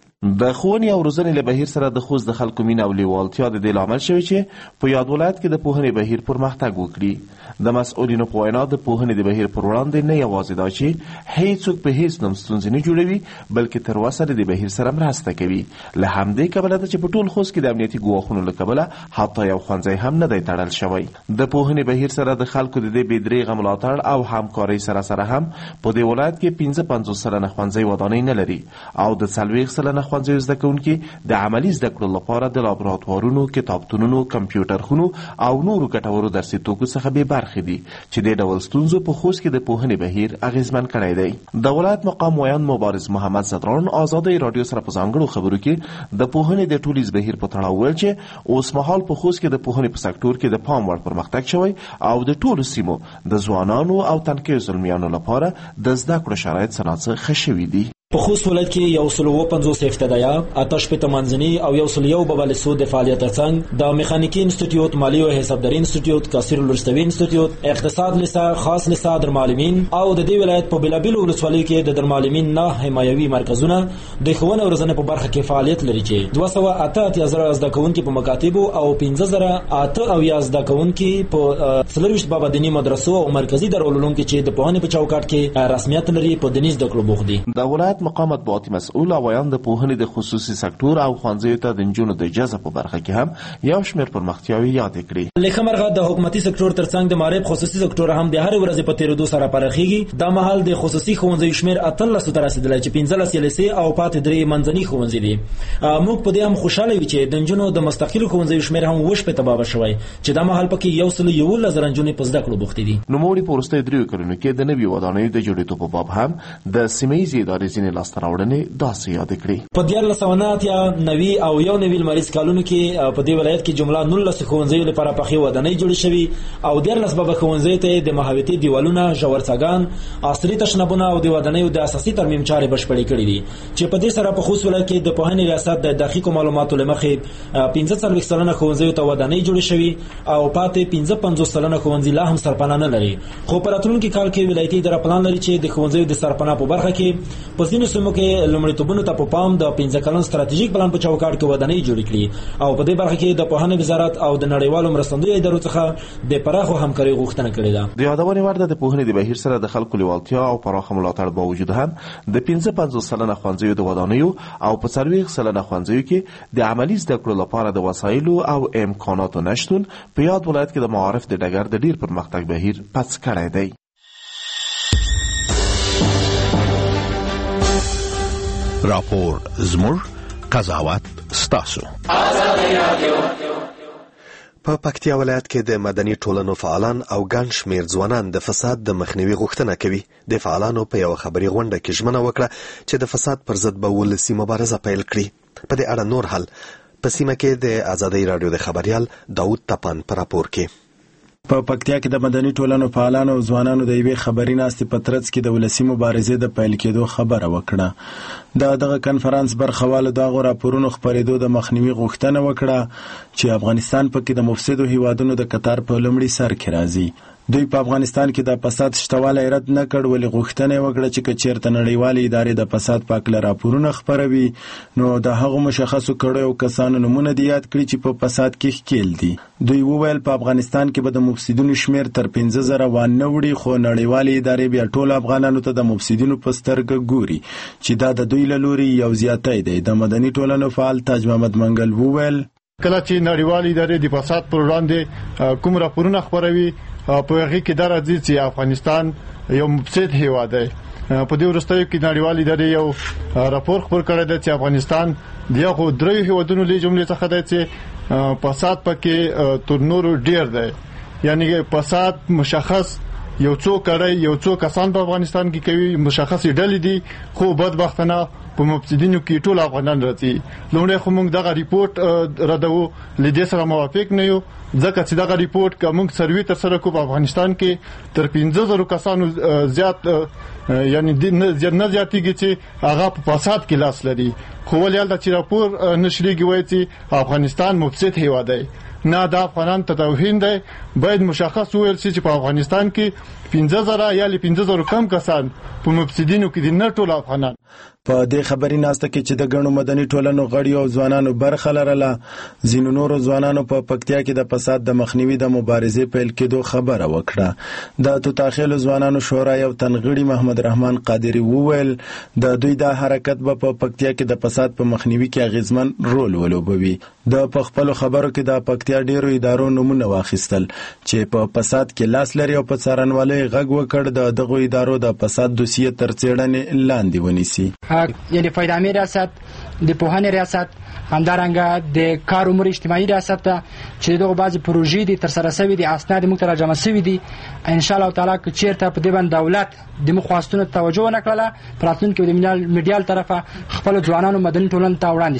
د ښوونې او روزنې له بهیر سره د خوست د خلکو مینه او لیوالتیا د دې لامل شوی چې په یاد ولایت کې د پوهنې بهیر پرمختګ وکړي. د مسؤلینو په وینا د پوهنې د بهیر پر وړاندې نه یوازې دا چې هیڅوک په هیڅ نوم ستونزې نه جوړوي، بلکې تر اوسه د بهیر سره مرسته کوي. له همدې کبله ده چې په ټول خوست کې د امنیتي ګواښونو له کبله حتی یو ښوونځی هم نه دی تړل شوی. د پوهنې بهیر سره د خلکو د دې بېدریغه ملاتړ او همکارۍ سره هم په دې ولایت کې 55 سلنه ښوونځی ودانۍ نه لري او د 40 سلنه ښوونځیو زده کوونکي د عملي زده کړو لپاره د لابراتوارونو، کتابتونونو، کمپیوټرخونو او نورو ګټورو درسي توکو څخه بې برخې دي چې د ډول ستونزو په خوست کې د پوهنې بهیر اغیزمن کړی دی. د ولایت مقام ویان مبارز محمد زدران آزادۍ راډیو سره په ځانګړو خبرو کې د پوهنې د ټولیز بهیر په تړاو ویل چې اوس مهال په خوست کې د پوهنې په سکتور کې د پام وړ پرمختګ شوی او د ټولو سیمو د ځوانانو او تنکیو زلمیانو لپاره د زده کړو شرایط څه ښه شوي دي. په خوست ولایت کې 150 ابتدایي، 8 منځني او 101 ببالسو د فعالیت ترڅنګ د میخانیکي انسټیټیوټ، مالی او حسابداري انسټیټیوټ، کاسیر لوستوي انسټیټیوټ، اقتصاد لیسه، خاص لیسه درمعلمین او د دې ولایت په بلابل ولسوالیو کې د درمعلمین نه حمایوي مرکزونه د ښوونې او روزنې په برخه کې فعالیت لري چې 288 زده کوونکي په مکاتبو او 15008 زده کوونکي په 24 بابدینی مدرسو او مرکزی درولونو کې چې د پوهنې په چوکاټ کې رسمیت لري په دنیز د کلو بوخ دي. د ولایت مقام مطبوعاتي مسؤل او ویان د پوهنې د خصوصي سکتور او ښوونځیو ته د نجونو د جذب په برخه کې هم یو شمېر پرمختیاوې یاد کړې. لکه مرغه د حکومتي سکتور ترڅنګ د معرب خصوصي سکتور هم د هر ورځې په تیرېدو سره پراخیږي. د مهال د خصوصي ښوونځیو شمېر 18 ته رسیدلی چې 15 یې لیسې او پاتې 3 منځني ښوونځي دي. موږ په دې هم خوشاله یو چې د نجونو د مستقلو ښوونځیو شمېر هم وشپې تباه شوی چې د مهال پکې 111 نجونې په زده کړو بوختې دي. نوموړي په وروستیو 3 کلونو کې د نویو ودانیو د جوړېدو په باب هم د سیمه ییزې ادارې ځینې لاسته راوړنې داسې یاد کړې. په 1990 او 19 مریض کالونو کې په دې ولایت کې جمله 19 ښوونځیو لپاره پخې ودانۍ جوړې شوي او 14 بابا ښوونځیو ته د محاوطې دیوالونه، ژورڅاګان، عصري تشنابونه او د ودانیو د اساسي ترمیم چارې بشپړې کړې دي چې په دې سره په خوست ولایت کې د پوهنې ریاست د دقیقو معلوماتو له مخې 45 سلنه ښوونځیو ته ودانۍ جوړې شوي او پاتې 55 سلنه ښوونځي لا هم سرپناه نه لري. خو په راتلونکي کال کې ولایتي اداره پلان لري چې د ښوونځیو د سرپناه په برخه کې په ځینو سیمو کې لومړیتوبونو ته په پام د 15 کلن ستراتیژیک پلان په چوکاټ کې ودانۍ جوړې کړي او په دې برخه کې د پوهنې وزارت او د نړیوالو مرستندویو ادارو څخه د پراخو همکارۍ غوښتنه کړې ده. د یادونې وړ ده د پوهنې د بهیر سره د خلکو لیوالتیا او پراخه ملاتړ باوجود هم د 55 سلنه ښوونځیو د ودانیو او په 40 سلنه ښوونځیو کې د عملي زده کړو لپاره د وسایلو او امکاناتو نشتون په یاد ولایت کې د معارف د ډګر د ډیر پرمختګ بهیر پڅ کړی دی. راپور زموږ قضاوت ستاسو. په پکتیا ولایت کې د مدني ټولنو فعالان او ګڼ شمېر ځوانان د فساد د مخنیوي غوښتنه کوي. د فعالانو په یو خبري غونډه کې ژمنه وکړه چې د فساد پر ضد به ولسي مبارزه پیل کړي. په دې اړه نور حل په سیمه کې د آزادۍ راډیو د خبريال داود تپان په راپور کې. په پکتیا کې د مدني ټولنو فعالانو او ځوانانو د یوې خبري ناستې په ترڅ کې د ولسي مبارزې د پیل کېدو خبره وکړه. دغه کنفرانس برخوالو دغه راپورونو خپرېدو د مخنیوي غوښتنه وکړه چې افغانستان پکې د مفسدو هیوادونو د قطار په لومړي سر کې راځي. دوی په افغانستان کې د فساد شتوالی رد نه کړ ولې غوښتنه وکړه چې که چېرته نړیوالې ادارې د فساد په هکله راپورونه خپروي نو د هغو مشخصو کړیو کسانو نومونه دې یاد کړي چې په فساد کې ښکېل دي. دوی وویل په افغانستان کې به د مفسدینو شمېر تر 15,000 وانه وړي خو نړیوالې ادارې بیا ټولو افغانانو ته د مفسدینو په سترګه ګوري چې دا د دوی له لوري یو زیاتی دی. د مدني ټولنو فعال تاج محمد منګل وویل کله چې نړیوالې ادارې د فساد پر وړاندې کوم راپورونه خپروي په هغه کې دا راځي چې افغانستان یو مفسد هیواد دی. په دې وروستیو کې نړیوالې ادارې یو راپور خپور کړی دی چې افغانستان د یو درې هیوادونو له جملې څخه دی چې فساد پکې تر نورو ډیر دی. یعنی فساد مشخص یو څو کړی یو څو کسان په افغانستان کې کوي، مشخص ډلې دي خو بدبختانه په مفسدینو کې ټول افغانان راځي. لومړی خو موږ دغه ریپورت ردو لیدې سره موافق نه یو ځکه چې دغه ریپورت کوم سروي تر سره کو په افغانستان کې تر 15,000 کسانو زیات یعنی نه زیاتېږي چې هغه په فساد کې لاس لري. خو ولې دا چې راپور نشریږي وایي چې افغانستان مفسد هیواد دی. نه دا افغانان ته توهین دی. باید مشخص وویل شي چې په افغانستان کې 15,000 یا 15,000 کم کسان په مفسدینو کې دي، نه ټول افغانان. په دې خبري ناسته کې چې د ګڼو مدني ټولنو غړي او ځوانانو برخه لرله، ځینو نورو ځوانانو په پکتیا کې د فساد د مخنیوي د مبارزې پیل کېدو خبره وکړه. د توتاخیلو ځوانانو شورا یو تنغړي محمد رحمان قادری وویل د دوی دا حرکت به په پکتیا کې د فساد په مخنیوي کې اغیزمن رول ولوبوي. د خپلو خبرو کې د پکتیا ډیرو ادارو نمونه واخیستل چې په فساد کې لاس لري او په څارنوالۍ غږ وکړ د دغو ادارو د فساد دوسیه تر څېړنې لاندې ونیسي. یعنی فایدامي ریاست، د پوهنې ریاست، همدارنګه د کار امور اجتماعي ریاست ته چې دغه بعضی پروژې دي تر سره شوي دي، اسناد موږ ته راجمع شوي دي. ان شاء الله تعالی که چیرته په دې باندې دولت د مخواستونو توجه ونه کړله، په راتلونکي کې د میډیا طرفه خپل ځوانانو مدني ټولنې ته وړاندې شي.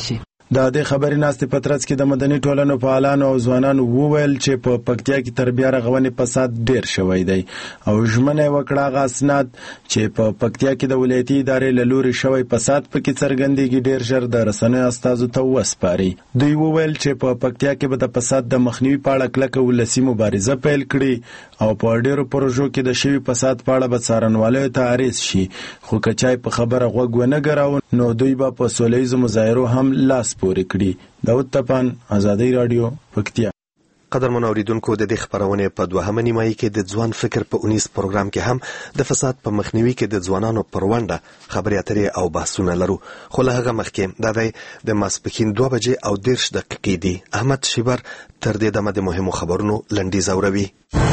د خبري ناستې پترڅ کې د مدني ټولنو فعالانو او ځوانانو وویل چې په پکتیا کې تر بیا رغونې فساد ډیر شوی دی او ژمنه وکړه غاسنات چې په پکتیا کې د ولایتي ادارې له لوري شوی فساد پکې څرګندېږي ډیر ژر د رسنیو استازو ته وسپاري. دوی وویل چې په پکتیا کې به د فساد د مخنیوي په اړه کلکه ولسي مبارزه پیل کړي او په ډیرو پروژو کې د شوي فساد په اړه به څارنوالیو ته عریض شي، خو که چای په خبره غوږ ونه ګراو نو دوی به په سوله ییزو مظاهرو هم لاس پورې کړي. داود تپان، آزادۍ رادیو، پکتیا. قدرمن اوریدونکو، د دې خبرونه په دوهمه نیمایي کې د ځوان فکر په 19 پروګرام کې هم د فساد په مخنیوي کې د ځوانانو پر ونډه خبرې اترې او بحثونه لرو، خو له هغه مخکې د ماسپښین 2 بجې او 10 دقیقې دي. احمد شیبر تر دې دمه د مهمو خبرونو لنډیز اوروي.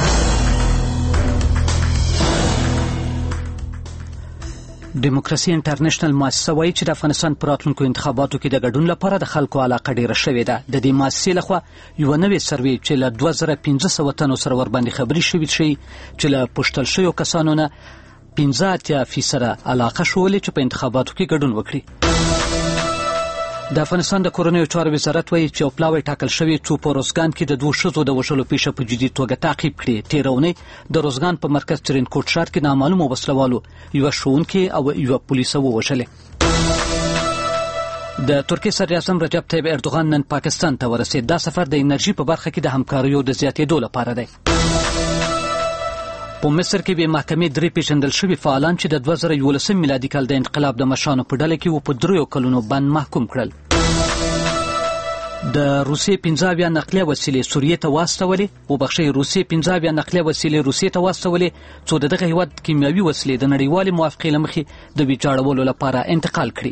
ډیموکراسي انټرنیشنل مؤسسه وایي چې د افغانستان په راتلونکو انتخاباتو کې د ګډون لپاره د خلکو علاقه ډیره شوې ده. د دې مؤسسې لخوا یو نوې سروې چې له 2500 تنو سره ورباندې خبرې شوې چې له پوښتل شویو کسانو نه 15% علاقه شولې چې په انتخاباتو کې ګډون وکړي. د افغانستان د کورنیو چارو وزارت وایي چې یو پلاوی ټاکل شوی څو په روزګان کې د 2 ښځو د وژلو پیښه په جدي توګه تعقیب کړي. تېره اونۍ د روزګان په مرکز ترینکوټ ښار کې نامعلومو وسلوالو یوه ښوونکې او یوه پولیسه ووژلې. د ترکیې صدر اعظم رجب طیب اردوغان نن پاکستان ته ورسید. دا سفر د انرژي په برخه کې د همکاریو د زیاتېدو لپاره دی. په مصر کې به محکمې 3 پیژندل شوي فعالان چې د 2011 میلادي کال د انقلاب د مشرانو په ډله کې په 3 کلونو بند محکوم کړل. د روسیې 15 نقلیه وسیلې سوریې ته واستولې روسیې 15 نقلیه وسیلې روسیې ته واستولې څو دغه هیواد کیمیاوي وسلې د نړیوالې موافقې له مخې د ویجاړولو لپاره انتقال کړي.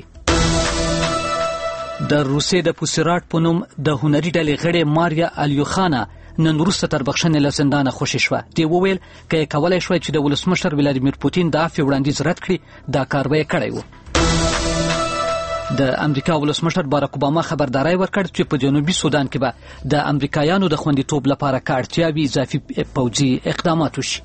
د روسیې د پوسیراټ په نوم د هنري ډلې غړې ماریا الیوخانا نن وروسته تر بخښنې له زندانه خوشي شوه. دې وویل که یې کولی شوی چې د ولسمشر ولادیمیر پوتین د عفوې وړاندیز رد کړي دا کار به یې کړی و. د امریکا ولسمشر باراک اوباما خبرداری ورکړ چې په جنوبي سودان کې به د امریکایانو د خوندیتوب لپاره که اړتیا وي اضافي پوځي اقدامات وشي.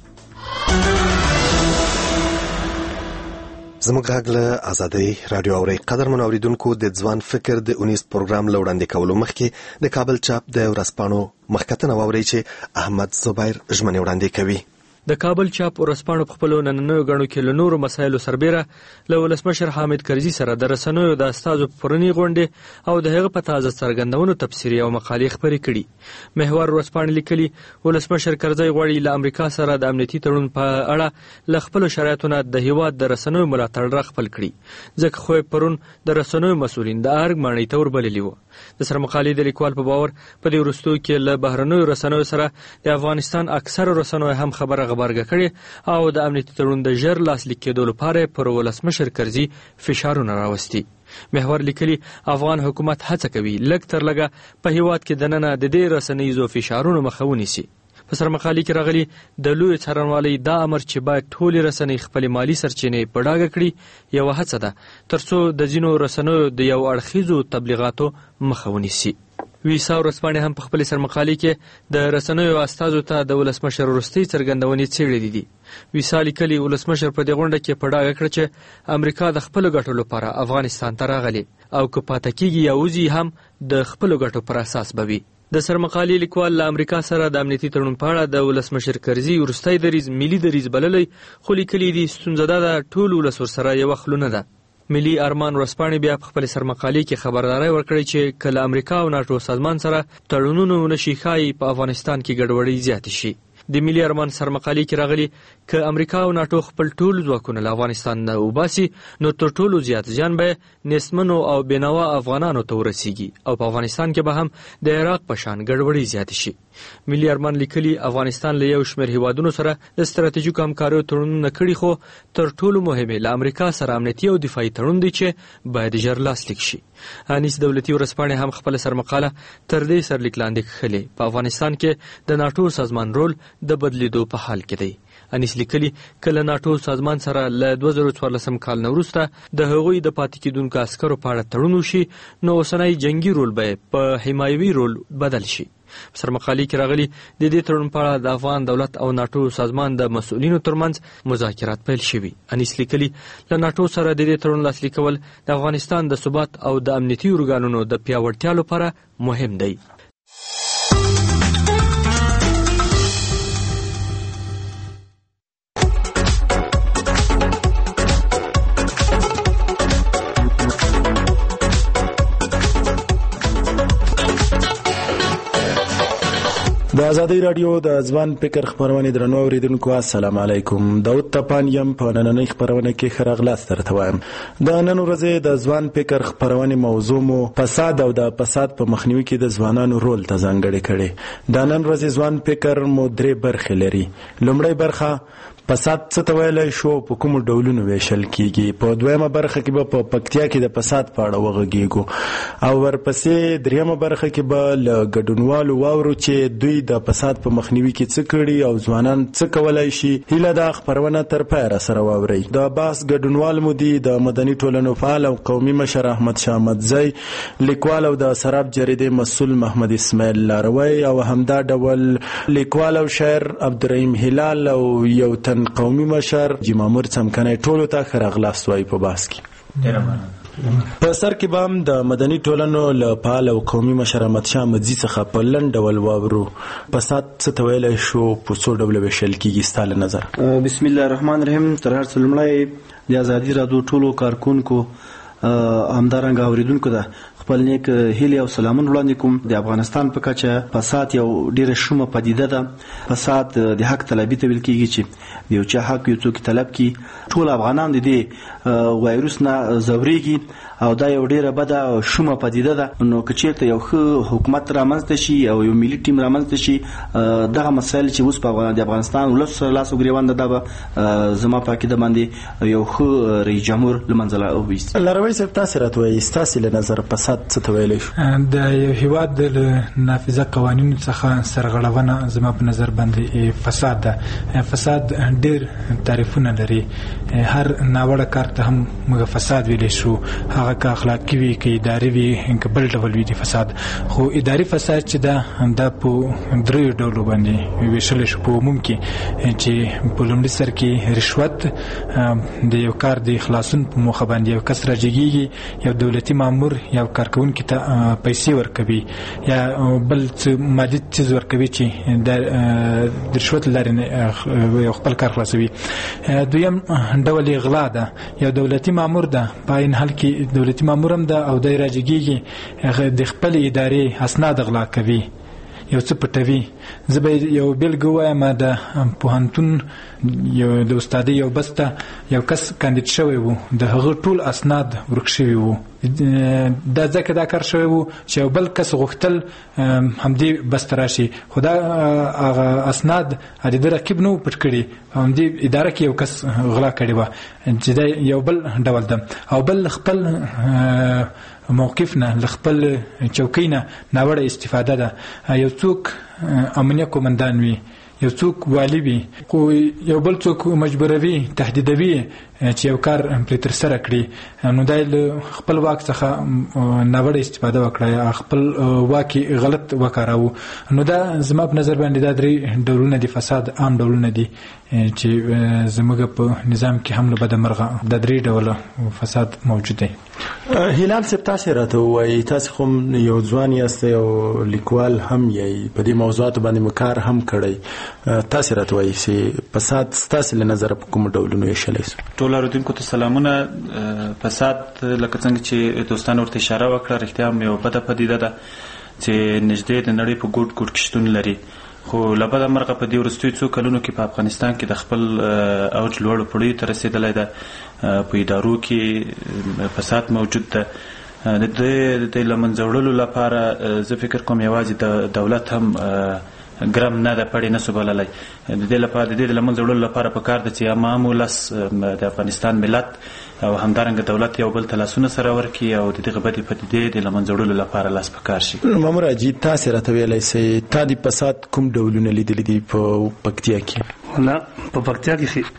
زموږ غږ له آزادۍ رادیو اورئ. قدرمن اوریدونکو، د ځوان فکر د 19 پروګرام له وړاندې کولو مخکې د کابل چاپ د ورځپاڼو مخکتنه واورئ چې احمد زبیر ژمنې وړاندې کوي. د کابل چاپ ورځپاڼو په خپلو نننیو غړو کې له نورو مسایلو سربیره له ولسمشر حامد کرزي سره د رسنیو د استازو پرونی غونډې او د هغه په تازه څرګندونو تبصرې او مقالې خپرې کړي. محور ورځپاڼې لیکلي ولسمشر کرزي غواړي له امریکا سره د امنیتي تړون په اړه له خپلو شرایطونو د هیواد د رسنیو ملاتړ راخپل کړي، ځکه خو پرون د رسنیو مسؤلین د ارګ ماڼۍ ته وربللي وو. د سرمقالې د لیکوال په باور په دې وروستیو کې له بهرنیو رسنیو سره د افغانستان اکثره رسنیو هم خبره غبرګه کړې او د امنیتي تړون د ژر لاسلیک کېدو لپاره پر ولسمشر کرزي فشارونه راوستي. محور لیکلي افغان حکومت هڅه کوي لږ تر لږه په هیواد کې دننه د دې رسنیزو فشارونو مخه ونیسي. په سرمقالې کې راغلي د لوی څارنوالۍ دا امر چې باید ټولې رسنۍ خپلې مالی سرچینې په ډاګه کړي یوه هڅه ده ترڅو د ځینو رسنیو د یو اړخیزو تبلیغاتو مخه ونیسي. ویسا ورځپاڼې هم په خپلې سرمقالې کې د رسنیو استازو ته د ولسمشر وروستۍ څرګندونې څېړلې دي. ویسا لیکلي ولسمشر په دې غونډه کې په ډاګه کړه چې امریکا د خپلو ګټو لپاره افغانستان ته راغلي او که پاته کېږي یا وځي هم د خپلو ګټو پر اساس به وي. د سرمقالې لیکوال له امریکا سره د امنیتي تړون په اړه د ولسمشر کرزي وروستی دریځ ملي دریځ بللی، خو لیکلي دي ستونزه دا ده ټول ولس ورسره یوه خوله نه ده. ملي ارمان ورځپاڼې بیا په خپلې سرمقالې کې خبرداری ورکړی چې که له امریکا او ناټو سازمان سره تړونونه ونه شي ښایي په افغانستان کې ګډوډۍ زیاتې شي. د ملي ارمان سرمقالې کې راغلي که امریکا او ناټو خپل ټول ځواکونه له افغانستان نه وباسي نو تر ټولو زیات زیان به نسمنو او بېنوا افغانانو ته ورسیږي او په افغانستان کې به هم د عراق په شان ګډوډۍ زیاتې شي. ملي ارمان لیکلي افغانستان له یو شمېر هیوادونو سره د ستراتیژیکو همکاریو تړونونه کړي، خو تر ټولو مهم له امریکا سره امنیتي او دفاعي تړون دی چې باید ژر لاسلیک شي. انیس دولتي ورځپاڼې هم خپله سرمقاله تر دې سرلیک لاندې کښلې په افغانستان کې د ناټو سازمان رول د بدلیدو په حال کې دی. انیس لیکلي که له ناټو سازمان سره له 2014 کال نه وروسته د هغوی د پاتې کېدونکو عسکرو په اړه تړون وشي نو اوسنی جنګي رول به په حمایوي رول بدل شي. په سرمقالي کې راغلي د دې تړون په اړه د افغان دولت او ناټو سازمان د مسؤلینو ترمنځ مذاکرات پیل شوي. انیس لیکلي له ناټو سره د دې تړون لاسلیک کول د افغانستان د ثبات او د امنیتي ارګانونو د پیاوړتیا لپاره مهم دی. د ازادي رادیو د ځوان فکر خبرونه درنو اوریدونکو السلام علیکم. داود تپان یم په نننۍ خبرونه کې خراغلاس درته وایم. د نن ورځې د ځوان فکر خبرونه موضوع مو فساد او د فساد په مخنیوي کې د ځوانانو رول ته ځانګړی کړي. د نن ورځې ځوان فکر مو درې برخې لري. لومړی برخه فساد څه ته ویلی شو، په کومو ډولونو ویشل کیږي. په دویمه برخه کې به په پکتیا کې د فساد په اړه وغږیږو او ورپسې دریمه برخه کې به له ګډونوالو واورو چې دوی د فساد په مخنیوي کې څه کړي او ځوانان څه کولای شي. هیله دا خبرونه تر پایه سره واورئ. د بحث ګډونوال مو دي د مدني ټولنو فعال او قومي مشر احمد شاه احمدزی، لیکوال او د سراب جریدې مسؤل محمد اسماعیل لاروی او همدا ډول لیکوال او شاعر عبدالرحیم هلال او یو تن قومي مشر جمامور څمکنی. ټولو ته ښه راغلاست وایي په بحث کې. په سر کې به هم د مدني ټولنو له فعال او قومي مشر احمد شاه احمدزي څخه په لنډ ډول واورو فساد څه ته ویلی شو، په څو ډوله ویشل کیږي ستا له نظر. بسم الله الرحمن الرحیم. تر هر څه لومړی د ازادي رادیو ټولو کارکونکو همدارنګه اوریدونکو ده خپل نیک هیلې او سلامونه وړاندې کوم. د افغانستان په کچه فساد یو ډیره شومه پدیده ده. فساد د حق طلبي ته ویل کیږي چې یو چا حق یو څوک طلب کی. ټول افغانان د دې وایروس نه ځوریږي او دا یو ډیره بده او شومه پدیده ده. نو که چیرته یو ښه حکومت رامنځته شي او یو ملي ټیم رامنځته شي، دغه مسایل چې اوس په د افغانستان ولس سره لاس او ګریوان ده، به زما په عقیده باندې یو ښه رئیس جمهور له منځه وویست. لاروی صاحب تاسې راته وایئ ستاسې له نظر فساد څه ته ویلی شو؟ د یو هیواد د نافذه قوانینو څخه سرغړونه زما په نظر باندې فساد ده. فساد ډیر تعریفونه لري. هر ناوړه کار ته هم موږ فساد ویلی شو، هغه که اخلاقي وي که اداري وي که بل ډول وي د فساد. خو اداري فساد چې ده دا په دریو ډولو باندې ویشلی شو. په عموم کې چې په لومړي سر کې رشوت د یو کار د خلاصون په موخه باندې یو کس راجګیږي، یو دولتي مامور یو کارکوونکي ته پیسې ورکوي یا بل څه مادي څیز ورکوي چې د رشوت له لارې یو خپل کار خلاصوي. دویم ډول غلا ده. یو دولتي مامور ده، په عین حال کې دولتي مامور هم ده او دی راجګیږي د خپل ادارې اسناد غلا کوي، یو څه پټوي. زه به یو بیلګه ووایم. د پوهنتون یو د استادۍ یو بس ته یو کس کاندید شوی و، د هغه ټول اسناد ورک شوي وو. دا ځکه دا کار شوی وو چې یو بل کس غوښتل همدې بس ته راشي، خو دا هغه اسناد د ده رقیب نه و پټ کړي، همدې اداره کې یو کس غلا کړې وه چې دا یو بل ډول ده. او بل خپل موقف نه له خپل چوکۍ نه ناوړه استفاده ده. یو څوک امنیه قومندان وي، یو څوک والی وي، خو یو بل څوک مجبوروي، تهدیدوي چې یو کار پرې ترسره کړي، نو دا له خپل واک څخه ناوړه استفاده وکړه، خپل واک غلط وکاراوه. نو دا زما په نظر باندې دا درې ډولونه دي فساد، عام ډولونه دي چې زموږ په نظام کې هم له بده مرغه د درې ډوله فساد موجود دی. هلال صاحب تاسې راته ووایئ، تاسې خو یو ځوان یاست او لیکوال هم یې، په دې موضوعاتو باندې مو کار هم کړی. تاسې راته وایئ چې فساد ستاسې له نظره په کومو ډولونو ویشلی سو؟ ټول اورېدونکو ته سلامونه. فساد لکه څنګه چې دوستانو ورته اشاره وکړه، رښتیا هم یو بده پدیده ده چې نږدې د نړۍ په ګوټ ګوټ کې شتون لري. خو له بده مرغه په دې وروستیو څو کلونو کې په افغانستان کې د خپل اوج لوړو پوړیو ته رسېدلی ده. په ادارو کې فساد موجود ده. د دې له منځه وړلو لپاره زه فکر کوم یوازې د دولت هم ګرم نه ده پړې نسو بللی. د دې لپاره د دې له منځه وړلو لپاره پکار ده چې عام ولس د افغانستان ملت او همدارنګه دولت یو بل ته لاسونه سره ورکړي او د دغه بدې پدیدې د له منځه وړلو لپاره لاس پکار شي. مامور حاجي تاسې راته ویلی سئ، تا د فساد کوم ډولونه لیدلي دي په پکتیا کې؟ نه، په پکتیا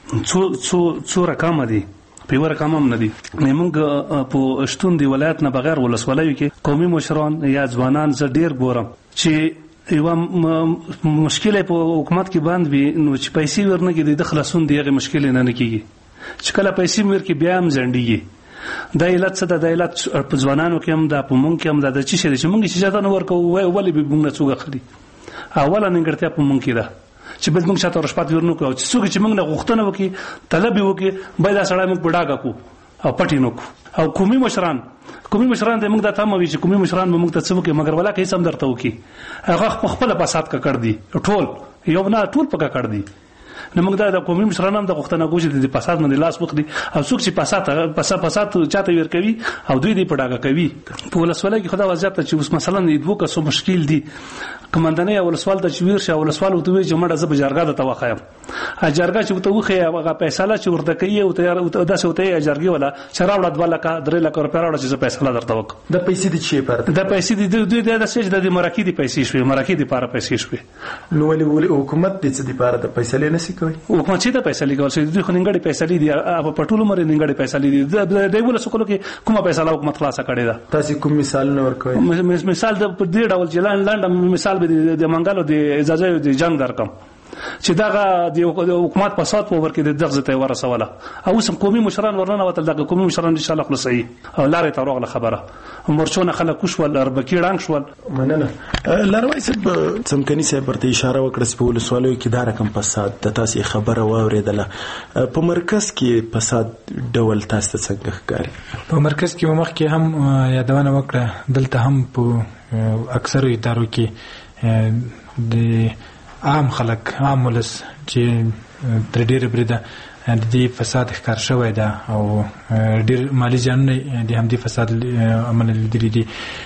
کې څو رقمه دي، په یوه رقم هم نه دي. موږ په شتون د ولایت نه بغیر ولسوالیو کې قومي مشران یا ځوانان زه ډېر ګورم چې یو مشکل په حکومت کې باندې وي نو چې پیسې ورنه کې د خلاصون دی هغه مشکل نه کیږي چې کله پیسې ورکې بیا هم ځنډيږي دا علت څه د علت په ځوانانو کې هم د په مونږ کې هم د چې مونږ چې ځاته نو ورکو ولې به مونږ څوګه خري اوله ننګړتیا په مونږ کې ده چې بل مونږ شاته رشپات ورنو کو چې څوک چې مونږ نه غوښتنه وکي طلب وکي باید سړی مونږ بډاګه کو او پټی نو کو او قومي مشران د موږ د تاسو چې قومي مشران موږ ته څه وکي مګر ولا کې سم درته وکي هغه خپل فساد کا کړ دي ټول یو نه ټول پکا کړ دي نو موږ د قومي مشرانو د غوښتنه کوو چې د فساد باندې لاس وکړي او څوک چې فساد چاته ور کوي او دوی دې پډاګه کوي په ولسوالۍ کې خدا وضعیت چې اوس مثلا د دوه کسو مشکل دي کمانډنۍ او ولسوال د چویر شه ولسوال او دوی چې مړه زب جرګه د توخایم اجرګه چې ته وخه هغه فیصله چې ورته کوي او تیار داسې وته اجرګي ولا شراوړه 2 لک 3 لک روپیا راوړه چې فیصله درته وک د پیسې د چی پر د پیسې د دوی د سج د مراکې د پیسې شوي مراکې د پاره پیسې شوي نو ولې حکومت د څه د پاره د پیسې نه سي کوي حکومت چې د پیسې لګول شي دوی خو ننګړي پیسې دي په پټولو مری ننګړي پیسې دي د ولې سکولو کې کومه پیسې حکومت خلاص کړي ده تاسو کوم مثال نه ورکوي مثال د دې ډول جلان لاندې مثال به د منګالو د اجازه د جنگ درکم چې دغه د حکومت په سات په ورکې د دغه ته ورسوله او سم قومي مشران ورننه وتل دغه قومي مشران ان شاء الله خلاصي او لارې ته روغله خبره مرچونه خلک کوشول اربکی رنګ شول مننه لاروي صاحب څمکني صاحب ورته اشاره وکړه په ولسوالۍ کې دا رقم فساد د تاسو خبره واوریدله په مرکز کې فساد ډول تاسو څنګه ښکاري په مرکز کې مخکې هم یادونه وکړه دلته هم په اکثر ادارو کې د عام خلک عام ولس چې تر ډیره بریده د دې فساد ښکار شوی ده او ډیر مالی ځانونه د همدې فساد عمل لیدلي دي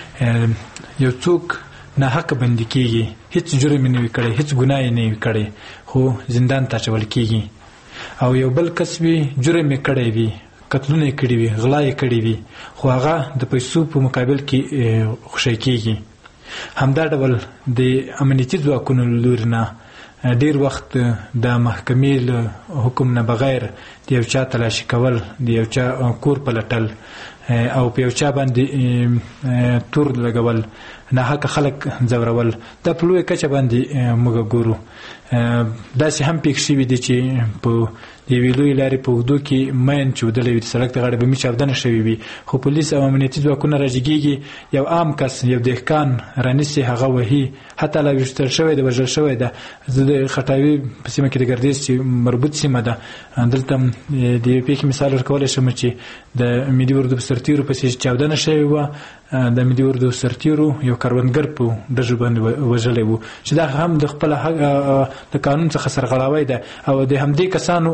یو څوک نه حق بندي کیږي هیڅ جرم نه وي کړی هیڅ ګناه نه وي کړی خو زندان ته اچول کیږي او یو بل کس وي جرم یې کړی وي قتلونه یې کړي وي غلا یې کړي وي خو هغه د پیسو په مقابل کې خوشی کیږي همدا ډول د امنیتي ځواکونو لوري نه ډیر وخت د محکمې له حکم نه بغیر د یو چا تلاشي کول د یو چا کور پلټل او په یو چا باندې تور لګول نه حق خلک ځورول د پلوې کچه باندې موږ ګورو داسې هم پېښ شوي دي چې په د یوې لویې لارې په اوږدو کې مین چودلی وي د سړک د غاړې بمي چاودنه شوې وي خو پولیس او امنیتي ځواکونه راجګېږي یو عام کس یو دهقان رانیسي هغه وهي حتی لا ویشتل شوی ده وژل شوی ده زه د خټاوي په سیمه کې د ګردیز چې مربوط سیمه ده دلته د یوې پېښې مثال ورکولی شم چې د ملي اردو په سرتیرو پسې چاودنه شوې وه د ملي اردو سرتیرو یو کروندګر په ډزو باندې وژلی و چې دا هم د خپل د قانون څخه سرغړاوی ده او د همدې کسانو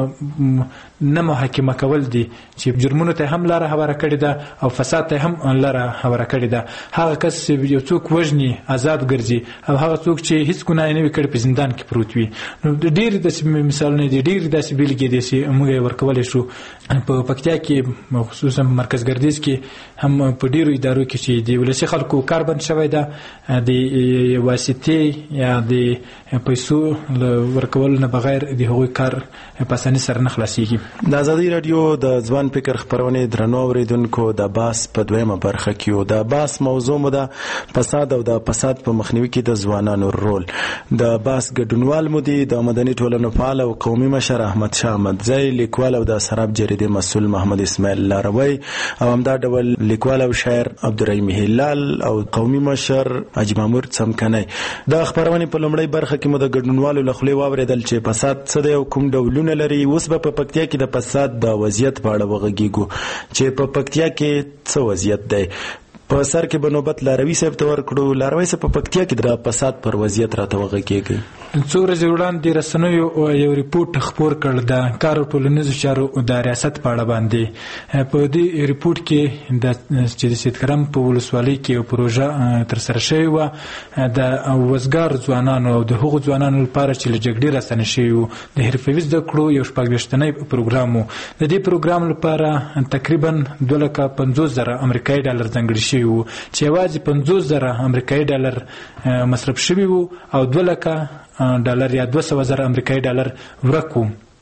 نه محاکمه کول دي چې جرمونو ته هم لاره هواره کړې ده او فساد ته هم لاره هواره کړې ده هغه کس یو څوک وژني آزاد ګرځي او هغه څوک چې هیڅ ګناه نه وي کړې په زندان کې پروت وي نو ډېر داسې مثالونه دي ډېر داسې بیلګې دي چې موږ یې ورکولی شو په پکتیا کې خصوصا مرکز ګردیز کې هم په ډېرو ادارو کې چې د ولسي خلکو کار بند شوی ده د واسطې یا د پیسو ورکولو نه بغیر د هغوی کار په اسانۍ سره نه خلاصېږي د ازادي راډیو د ځوان فکر خپرونې درنو اورېدونکو د باس په دویمه برخه کې د باس موضوع مو ده فساد او د فساد په مخنیوي کې د ځوانانو رول د باس ګډونوال مو دي د مدني ټولنو فعال او قومي مشر احمد شاه احمدزی لیکوال او د سراب جریدې مسؤل محمد اسماعیل لاروی او همدا ډول لیکوال او شاعر عبدالرحیم هلال او قومي مشر حاجي مامور څمکنی د خپرونې په لومړۍ برخه کې مو د ګډونوالو له خولې واورېدل چې فساد څه دی او کوم ډولونه لري اوس به په پکتیا کې د فساد د وضعیت په اړه وغږیږو چې په پکتیا کې څه وضعیت دی په سر کې به نوبت لاروي صاحب ته ورکړو لاروي صاحب په پکتیا کې د فساد پر وضعیت راته وغږیږي څو ورځې وړاندې رسنیو یو ریپورت خپور کړ د کار او ټولنیزو چارو د ریاست په اړه باندې په دې ریپورت کې چې د سید کرم په ولسوالۍ کې یو پروژه ترسره شوې وه د وزګار ځوانانو او د هغو ځوانانو لپاره چې له جګړې راستنه شوي وو د حرفوي زده کړو یو 14 پروګرام و د دې پروګرام لپاره تقریبا 250,000 امریکایي ډالر ځانګړي شوي وو چې یوازې 50,000 امریکایي ډالر مصرف شوي وو او 2 لکه ډالر یا 200,000 امریکایي ډالر ورک وو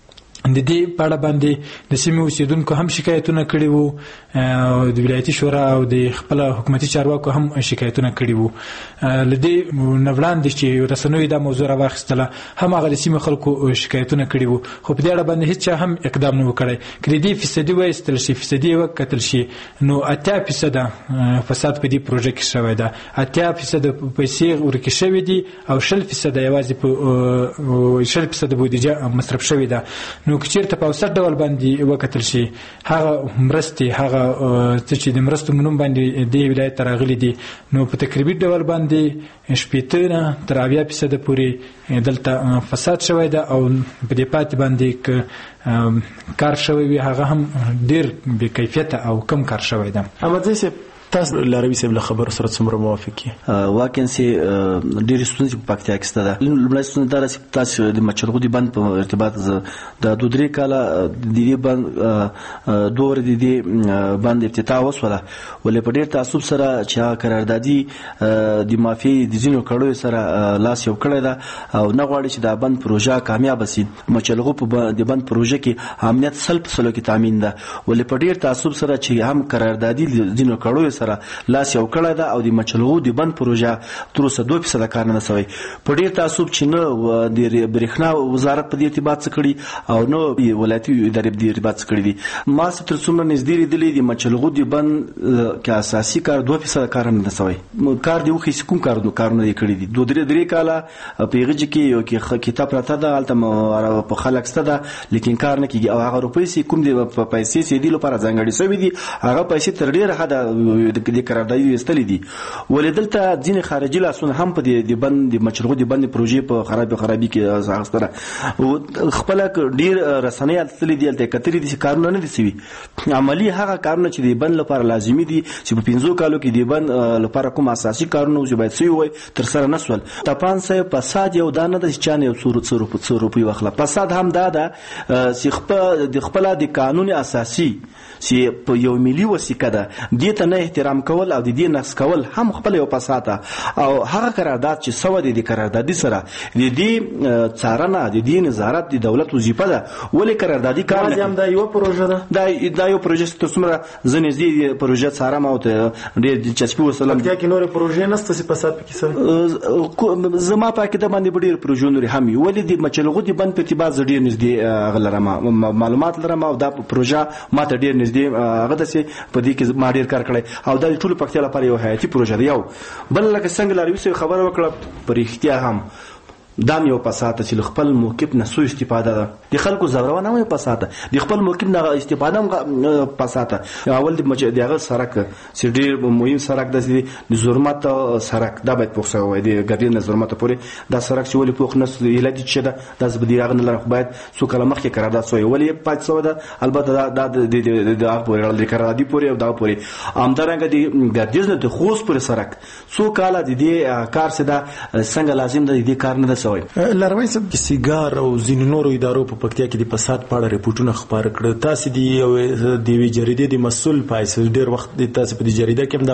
د دې په اړه باندې د سیمې اوسیدونکو هم شکایتونه کړي وو، د ولایتي شورا او د خپل حکومتي چارواکو هم شکایتونه کړي وو. لدې نه وړاندې چې رسنیو دا موضوع راواخیستله هم هغه د سیمې خلکو شکایتونه کړي وو، خو په دې اړه باندې هیڅ هم اقدام نه وکړي. کله دې فیصدي وایستل شي، فیصدي وکتل شي، نو 80% فساد په دې پروژه کې شوی ده، 80% پیسې ورکې شوی دي او 20% یوازې په 20% بودیجه مصرف شوی ده. نو که چیرته په اوسط ډول باندې وکتل شي هغه مرستې، هغه چې د مرستو منوم باندې د ولایت راغلي دي، نو په تقریبي ډول باندې 80 تر 80% پورې دلته فساد شوی ده او په دې پاتې باندې کار شوی وي هغه هم ډیر بې کیفیته او کم کار شوی ده. احمد زی تاسو لاروي صاحب له خبر سره څومره موافق یې؟ واقعا سي ډېر ستونزې په پکتیا کې شته. لومړی ستونزه دا چې تاسو د مچلغو د بند په ارتباط د 2-3 کاله د دې بند دور د دې بند افتتاح وسوله، ولې په ډېر تعصب سره چې قراردادي د مافي د ځینو کړو سره لاس یو کړی ده او نه غواړي چې دا بند پروژه کامیاب شي. مچلغو په د بند پروژه کې امنیت 100% کې تامین ده، ولې په ډېر تعصب سره چې هم قراردادي د ځینو کړو سره لاس یو کړی ده او د مچلغو د بند پروژه تر اوسه 2% کار نه شوی. په ډېر تعصب چې نه د برېښنا وزارت په دې ارتباط څه کړي او نو ولایتي ادارې په دې ارتباط څه کړي دي. ما تر څومره نږدې لیدلې د مچلغو د بند کې اساسي کار 2% کار نه شوی. کار دی وخی کوم کارونه یې کړی دي. 2-3 کاله په هغه کې یو کې کتاب راته ده الته په خلک ست ده لیکن کار نه کیږي او هغه روپۍ کوم دی په پیسې سي دی لپاره ځانګړي شوی دي، هغه پیسې تر ډېره حد د قراردادي وستلې دي. ولې دلته ځینې خارجي لاسونه هم په دې بند د مچلغو د بند پروژې په خرابي کې ځاغستره او خپل ډیر رسنۍ تللې دي الته کتري دي کارونه نه دي سوي. عملی هغه کارونه چې د بند لپاره لازمي دي چې په 15 کالو کې د بند لپاره کوم اساسي کارونه چې باید سوي وي تر سره نسول. تپان سه فساد یو دانه د چانه یو څورو په وخت فساد هم دا ده چې خپل د قانون اساسي چې په یو ملي وثیقه ده دې ته نه احترام کول او د دې نقص کول هم خپل یو فساد او هغه قرارداد چې سو د قراردادي سره د دې څارنه د دې نظارت د دولت وظیفه ده. ولې قراردادي کار نه دا یو پروژه ده، دا یو پروژه تر څومره زنځي پروژه څارم او ډېر دلچسپي وسلم پکتیا کې نور پروژې نشته چې فساد پکې سوی. زما پاکه د باندې ډېر پروژې هم ولې د مچلغو د بند په ارتباط ډېر نږدې غلرم معلومات لرم او دا پروژه ماته ډېر نږدې هغه د سي په دې کې ما ډېر کار کړی او د ټولو پکتیا لپاره یو حیاتي پروژه ده. یو بل لکه څنګه لاروي سره خبر وکړه پر اختیار هم دام یو پساته چې خپل موقف نه سو استفاده ده د خلکو زورونه نه پساته د خپل موقف نه استفاده هم پساته. اول د هغه سرک چې ډیر مهم سرک د زرمت سرک دا باید پوښتنه وای د ګډین زرمت پورې دا سرک چې ولې پوښ نه یلادي چې دا د زبدیغه نه لري باید سو کلمه کې قرارداد سوی ولې پات سو ده البته دا د هغه پورې د قراردادي پورې او دا پورې امدارنګ د ګډیز نه خوست پورې سرک سو کاله د دې کار سره څنګه لازم ده د دې کار نه لاروي صاحب سیګار او ځینو نورو ادارو په پکتیا کې د فساد په اړه ریپورتونه خبر کړ. تاسو د وی جریدې د مسؤل پایس ډیر وخت د تاسو په جریده کې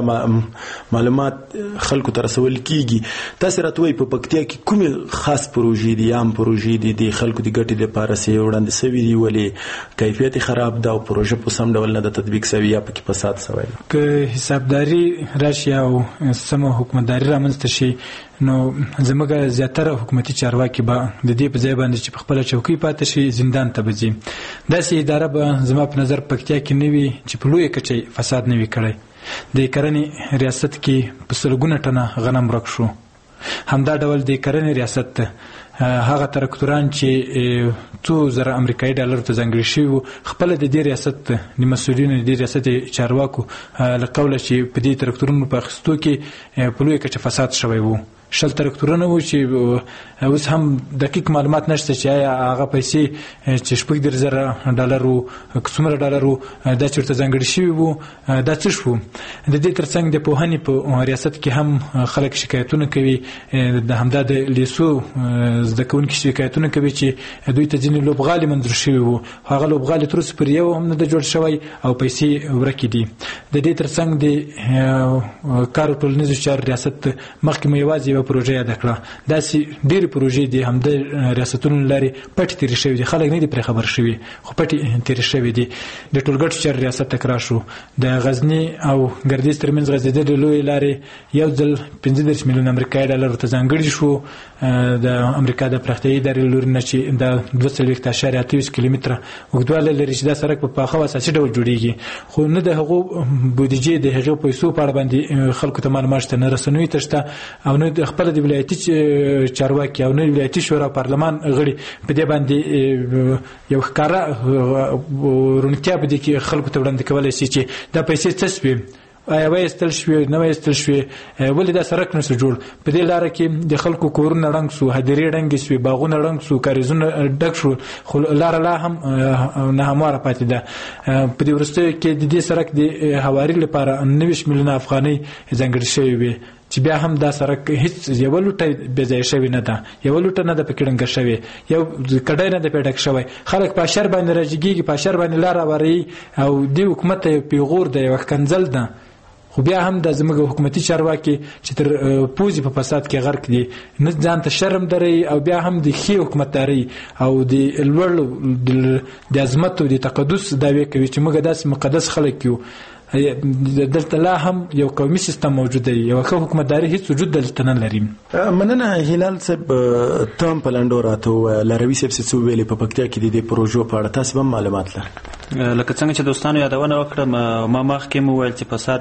د معلومات خلکو ته رسول کیږي. تاسو راتوي په پکتیا کې کوم خاص پروژې دي عام پروژې دي د خلکو د ګټې لپاره سي وړاندې سوي دي ولې کیفیت خراب ده او پروژه په سم ډول نه د تطبیق سوي یا په فساد سوي که حسابداري راشي او سمه حکومتداري رامنځته شي نو زموږ زیاتره حکومتي چارواکي به د دې په ځای باندې چې په خپل چوکۍ پاتې شي زندان ته بځي. داسې اداره به زما په نظر پکتیا کې نه وي چې په لویه کچه فساد نه وي کړی. د کرنې ریاست کې په سلګونه ټنه غنم ورک شو. همدا ډول د کرنې ریاست هغه تراکتوران چې 2000 امریکایي ډالر ته ځانګړي شوي وو خپل د دې ریاست د مسؤلینو د دې ریاست چارواکو له قوله چې په دې تراکتورونو په اخیستو کې په لویه کچه فساد شوی وو. 10 تراکتورونه وو چې اوس هم دقیق معلومات نشته چې آیا هغه پیسې چې 5000 ډالر وو څومره ډالر وو دا چیرته ځانګړي شوي وو دا څه شو. د دې ترڅنګ د پوهنې په ریاست کې هم خلک شکایتونه کوي د همدا د لیسو زده کوونکي شکایتونه کوي چې دوی ته ځینې لوبغالي منظور شوي وو هغه لوبغالي تر اوسه پورې یو هم نه ده جوړ شوی او پیسې ورکې دي. د دې ترڅنګ د کار ټولنیزو چارو ریاست مخکې مو یوازې یو پروژه یاد کړه. داسې ډېرې پروژې دي هم د ریاستونو لارې پټې تېرې شوې دي، خلک نه دي پرې خبر شوي خو پټې تېرې شوې دي. د ټولګټ چر ریاست تکرار شو، د غزني او ګردیز ترمنځ غځېدلې لویې لارې یو ځل 15 میلیون امریکایي ډالر ته ځانګړي شو. د امریکا د پراختیایي ادارې له لوري نه چې د 2.28 کیلومتره اوږدوالی لري چې دا سړک په پاخه او اساسي ډول جوړیږي، خو نه د هغو بودیجې د هغو پیسو په اړه باندې خلکو ته معلومات شته، نه رسنیو ته شته او نه د خپل د ولایتي چارواکي او نه ولایتي شورا پارلمان غړي په دې باندې یو ښکاره رونتیا په دې کې خلکو ته وړاندې کولی شي چې دا پیسې څه شوې، آیا وایستل شوې نه وایستل شوې، ولې دا سړک نشو جوړ. په دې لاره کې د خلکو کورونه ړنګ شو، هدیرې ړنګې شوې، باغونه ړنګ شو، کاریزونه ډک شو، خو لاره لا هم نه همواره پاتې ده. په دې وروستیو کې د دې سړک د هواري لپاره 90 میلیونه افغانۍ ځانګړې شوې وې چې بیا هم دا سړک هیڅ یو لوټه بې ځای شوی نه ده، یو لوټه نه ده پکې ړنګه شوې، یو کډی نه ده پې ډک شوی. خلک په اشر باندې راجګېږي، په اشر باندې لاره هواروي او دې حکومت ته یو پیغور ده، یو ښکنځل ده. خو بیا هم د زموږ حکومتي چارواکي چې تر پوزې په فساد کې غرق دي، نه ځان ته شرم دري او بیا هم د ښې حکومتداري او د لوړ د عظمت او د تقدس دعوې کوي چې موږ داسې مقدس خلک یو. دلته لا هم یو قومي سیستم موجود دی، یو ښه حکومتداري هیڅ وجود دلته نه لري. مننه هلال صاحب. تم په لنډو راته لاروي صاحب څه ویلي په پکتیا کې د پروژو په اړه، تاسو هم معلومات لرئ؟ لکه څنګه چې دوستانو یادونه وکړه، ما مخکې مو ویل چې فساد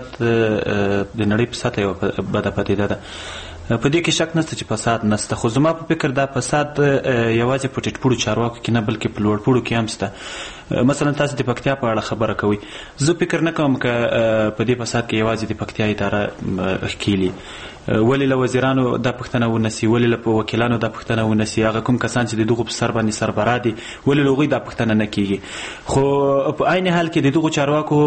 د نړۍ په سطحه یوه بده پدیده ده. په دې کې شک نشته چې فساد نشته، خو زما په فکر دا فساد یوازې په ټیټ پوړو چارواکو کې نه بلکې په لوړ پوړو کې هم شته. مثلا تاسو د پکتیا په اړه خبره کوئ، زه فکر نه کوم که په دې فساد کې یوازې د پکتیا اداره ښکیلي. ولې له وزیرانو دا پوښتنه ونسي، ولې له وکیلانو دا پوښتنه ونسي، هغه کوم کسان چې د دغو په سر باندې سربرا دي ولې له هغوی دا پوښتنه نه کیږي. خو په عین حال کې د دغو چارواکو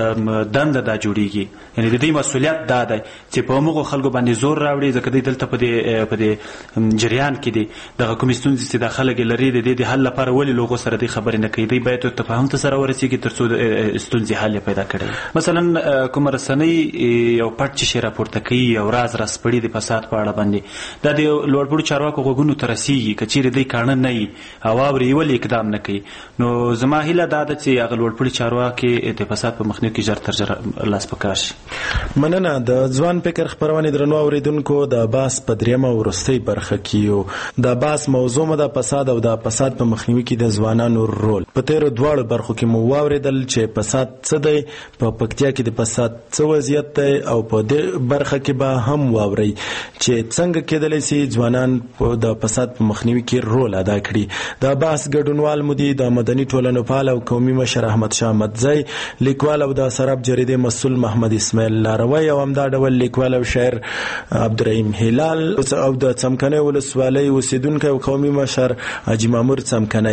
دنده دا جوړیږي، یعنې د دوی مسؤلیت دا دی چې په همغو خلکو باندې زور راوړي، ځکه دوی دلته په دې جریان کې دي دغه کومې ستونزې چې دا خلک یې لري د دې د حل لپاره ولې له هغو سره دوی خبرې نه کوي. دوی باید تفاهم ته سره ورسېږي تر څو ستونزې حل یې پیدا کړي. مثلا کومه رسنۍ یو پټ شی راپورته کوي، یو راز راسپړي د فساد په اړه باندې، دا د لوړپوړو چارواکو غوږونو ته رسېږي، که چیرې دوی کاڼه نه وي او واوري ولې اقدام نه کوي. نو زما هیله دا ده چې هغه لوړپوړي چارواکي د فساد په مخنیوي کې ژر تر ژره لاس په کار شي. مننه. د ځوان فکر خپرونې درنو اوریدونکو، د باس په دریمه وروستۍ برخه کې یو د باس موضوع مو د فساد او د فساد په مخنیوي کې د ځوانانو رول. په تیرو دواړو برخو کې مو واوریدل چې فساد څه دی، په پکتیا کې د فساد څه وضعیت دی، او په دې برخه کې به هم واورئ چې څنګه کېدلی شي ځوانان د فساد په مخنیوي کې رول ادا کړي. د باس ګډونوال مو دي د مدني ټولنو فعال او قومي مشر احمد شاه احمدزی، لیکوال او د سراب جریدې مسؤل محمد اسماعیل لاروی، او همدا ډول لیکوال او شاعر عبدالرحیم هلال، او د څمکنۍ ولسوالۍ اوسیدونکی او قومي مشر حاجي مامور څمکنۍ.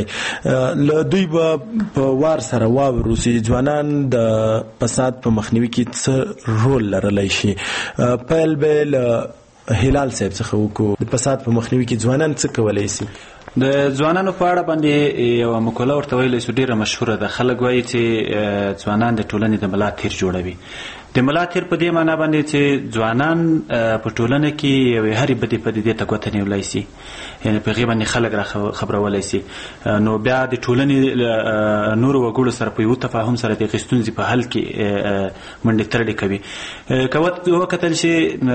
له دوی به په وار سره واورو چې ځوانان د فساد په مخنیوي کې څه رول لرلی شي. پیل به له هلال صاحب څخه وکړو، د فساد په مخنیوي کې ځوانان څه کولی شي؟ د ځوانانو په اړه باندې یوه مقوله ورته ویلی شو، ډېره مشهوره ده. خلک وایي چې ځوانان د ټولنې د ملا تیر جوړوي. د ملا تیر په دې معنا باندې چې ځوانان په ټولنه کې یوې هرې بدې پدیدې ته ګوته نیولی شي، یعنې په هغې باندې خلک را خبرولی شي، نو بیا د ټولنې نورو وګړو سره په یو تفاهم سره د هغې ستونزې په حل کې منډې ترډې کوي. که وکتل شي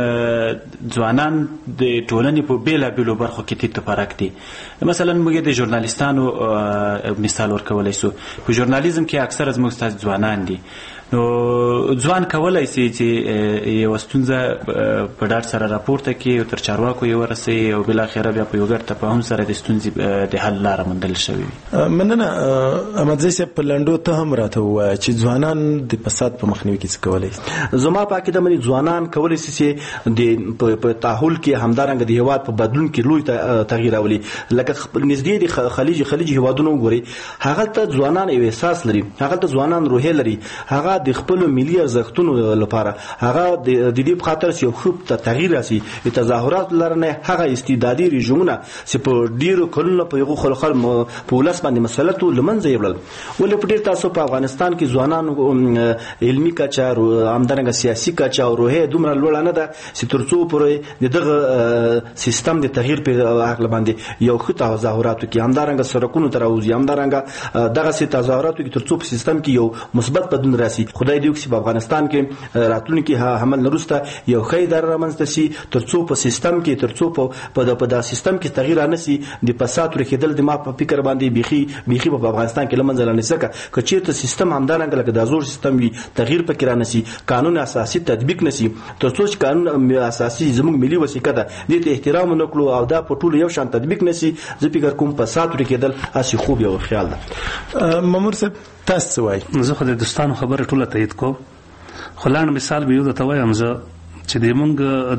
ځوانان د ټولنې په بېلابېلو برخو کې تیت پرک دي. مثلا موږ د ژورنالیستانو مثال ورکولی شو. په ژورنالیزم کې اکثره زموږ ستاسو ځوانان دي. نو ځوان کولی شي چې یوه ستونزه په ډاډ سره راپورته کړي او تر چارواکو یې ورسوي او بالاخره بیا په یو ګډ تفاهم سره د ستونزې د حل لاره موندل شوې وي. مننه. احمدزی صاحب په لنډو ته هم راته ووایه چې ځوانان د فساد په مخنیوي کې څه کولی شي. زما په عقیده باندې ځوانان کولی شي چې په تحول کې همدارنګه د هېواد په بدلون کې لوی تغییر راولي. لکه نږدې د خلیجي هېوادونه وګورئ، هغلته ځوانان یو احساس لري، هغلته ځوانان روحیه لري، هغه د خپل ملي ارزښتونو لپاره هغه د دې په خاطر یو ښه تغییر راسي د تظاهرات لرنه هغه استبدادي رژیمونه چې په ډیرو کلونو په یو خلک په ولس باندې مسلط لمنځه یوړل. ولې په ډیر تاسو په افغانستان کې ځوانان علمي کچا همدارنګه سیاسي کچا او روحي دومره لوړه نه ده چې ترڅو پورې دغه سیستم د تغییر په حق باندې یو ښه تظاهرات کوي، همدارنګه سرکونو ته راوځي، همدارنګه دغه سي تظاهرات کوي ترڅو په سیستم کې یو مثبت بدلون راسي. خدای دې وکړي په افغانستان کې راتلونکي حمل نرسته یو ښه اداره رامنځته شي ترڅو په سیستم کې ترڅو په دا سیستم کې تغییر رانسي. د فساد ورکېدل د ما په فکر باندې بيخي په افغانستان کې لمنځه لاندې سکه که چیرته سیستم همدارنګه لکه د زور سیستم وي تغییر پکې رانسي، قانون اساسي تطبیق نسي، ترڅو چې قانون اساسي زموږ ملي وسیله ده دې ته احترام نکړو او دا په ټولو یو شان تطبیق نسي، زه فکر کوم فساد ورکېدل اسی خوب یو خیال ده. مامور صاحب تاسو وایي زه خو د دوستانو خبره ټوله تایید کوم، خو لاندې مثال به یو درته وایم زه چې د موږ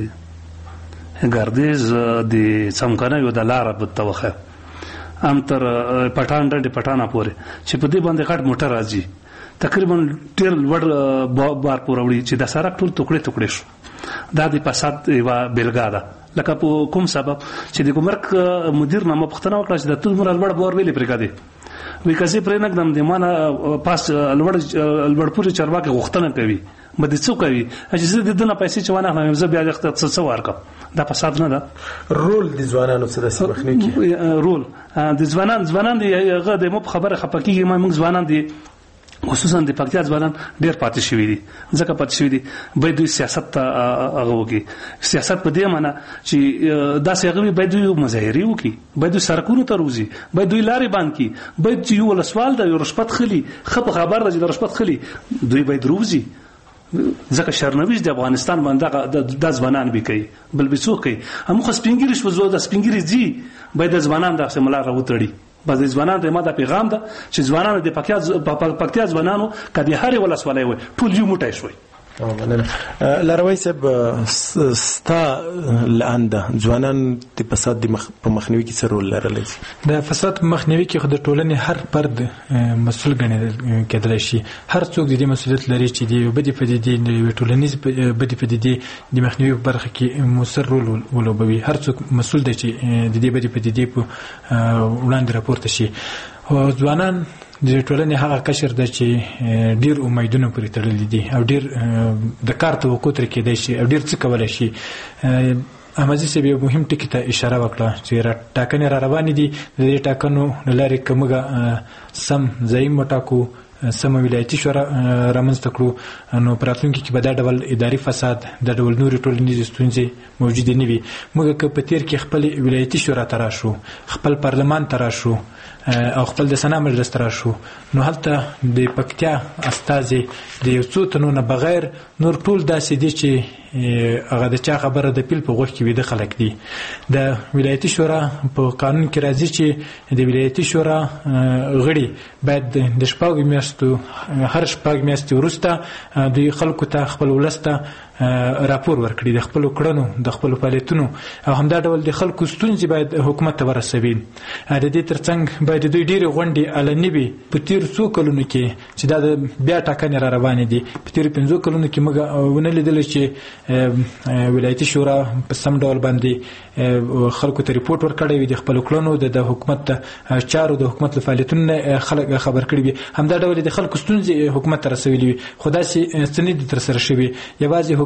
د ګردیز د څمکنیو د لاره به توخه ام تر پټان ډنډ پټانه پورې چې په دې باندې غټ موټر راځي تقریبا ډېر لوړ بار پوروړي چې د سړک ټول ټوکړې ټوکړې شو. دا د فساد یوه بیلګه ده. لکه په کوم سبب چې د ګمرک مدیر نه مې پوښتنه وکړه چې د دومره لوړ بار ولې پرېږدې، وایي که زه پرې نه ږدم د ما نه پاس لوړ پورې چارواکي غوښتنه کوي به دې څه کوي چې زه د ده نه پیسې چې وانخلم زه بیا څه ورکړم. دا فساد نه ده. رول د ځوانانو څه داسې مخنیکي رول د ځوانان د هغه د مو په خبره خفه کېږي. موږ ځوانان دي خصوصا د پکتیا ځوانان ډېر پاتې شوي دي، ځکه پاتې شوي دي باید دوی سیاست ته هغه وکړي. سیاست په دې معنی چې داسې هغه وي باید دوی مظاهرې وکړي، باید دوی سرکونو ته وځي، باید دوی لارې بند کړي، باید یو ولسوال د یو رشوت خلي ښه په خبر ده چې د رشوت خلي دوی باید روزي، ځکه شرنویش د افغانستان باندې د ځوانان به کوي بل به څوک کوي. هم خو سپینګری شو زو د سپینګری زی باید د ځوانان د سملار راوتړي. بس د ځوانانو ته ماده پیغام ده چې ځوانانو د پکتیا ځوانانو کدي هر ولسوالۍ وي ټول یو موټی شوي. لاروي صاحب ستا لاندې ځوانان د فساد په مخنیوي کې څه رول لرلی شي؟ د فساد په مخنیوي کې خو د ټولنې هر فرد مسؤل ګڼل کېدلی شي. هر څوک د دې مسؤلیت لري چې د بدې پدیدې د ټولنیز بدې پدیدې د مخنیوي په برخه کې مؤثر رول ولوبوي. هر څوک مسؤل دی چې د دې بدې پدیدې په وړاندې راپورته شي. ځوانان د ټولنې هغه قشر ده چې ډیر امیدونه پرې تړلي دي او ډیر د کار توقع ترې کېدای شي او ډیر څه کولی شي. احمدزي صاحب یو مهم ټکي ته اشاره وکړه چې ټاکنې را روانې دي. د دې ټاکنو له لارې که موږ سم ځایي وټاکو، سمه ولایتي شورا رامنځته کړو، نو په راتلونکي کې به دا ډول اداري فساد دا ډول نورې ټولنیزې ستونزې موجودې نه وي. موږ که په تېر کې خپل ولایتي شورا ته راشو، خپل پارلمان ته راشو او خپل د سنا مجلس ته راشو، نو هلته د پکتیا استازي د یو څو تنو نه بغیر نور ټول داسې دي چې هغه د چا خبره د پیل په غوږ کې ویده خلک دي. د ولایتي شورا په قانون کې راځي چې د ولایتي شورا غړي باید د شپږ میاشتو هر شپږ میاشتې وروسته دوی خلکو ته خپل ولس ته راپور ورکړي د خپلو کړنو د خپلو فعالیتونو او همدا ډول د خلکو ستونزې باید حکومت ته ورسوي. د دې ترڅنګ باید دوی ډېرې غونډې علني وي. په تېرو څو کلونو کې چې دا د بیا ټاکنې را روانې دي، په تېرو 5 کلونو کې موږ ونه لیدل چې ولایتي شورا په سم ډول باندې خلکو ته ریپورټ ورکړی وي د خپلو کړنو د حکومت چارو د حکومت له فعالیتونو خلک خبر کړي وي. همدا ډول د خلکو ستونزې حکومت ته رسولي وي. خو داسې څه نه دي ترسره شوي. یوازې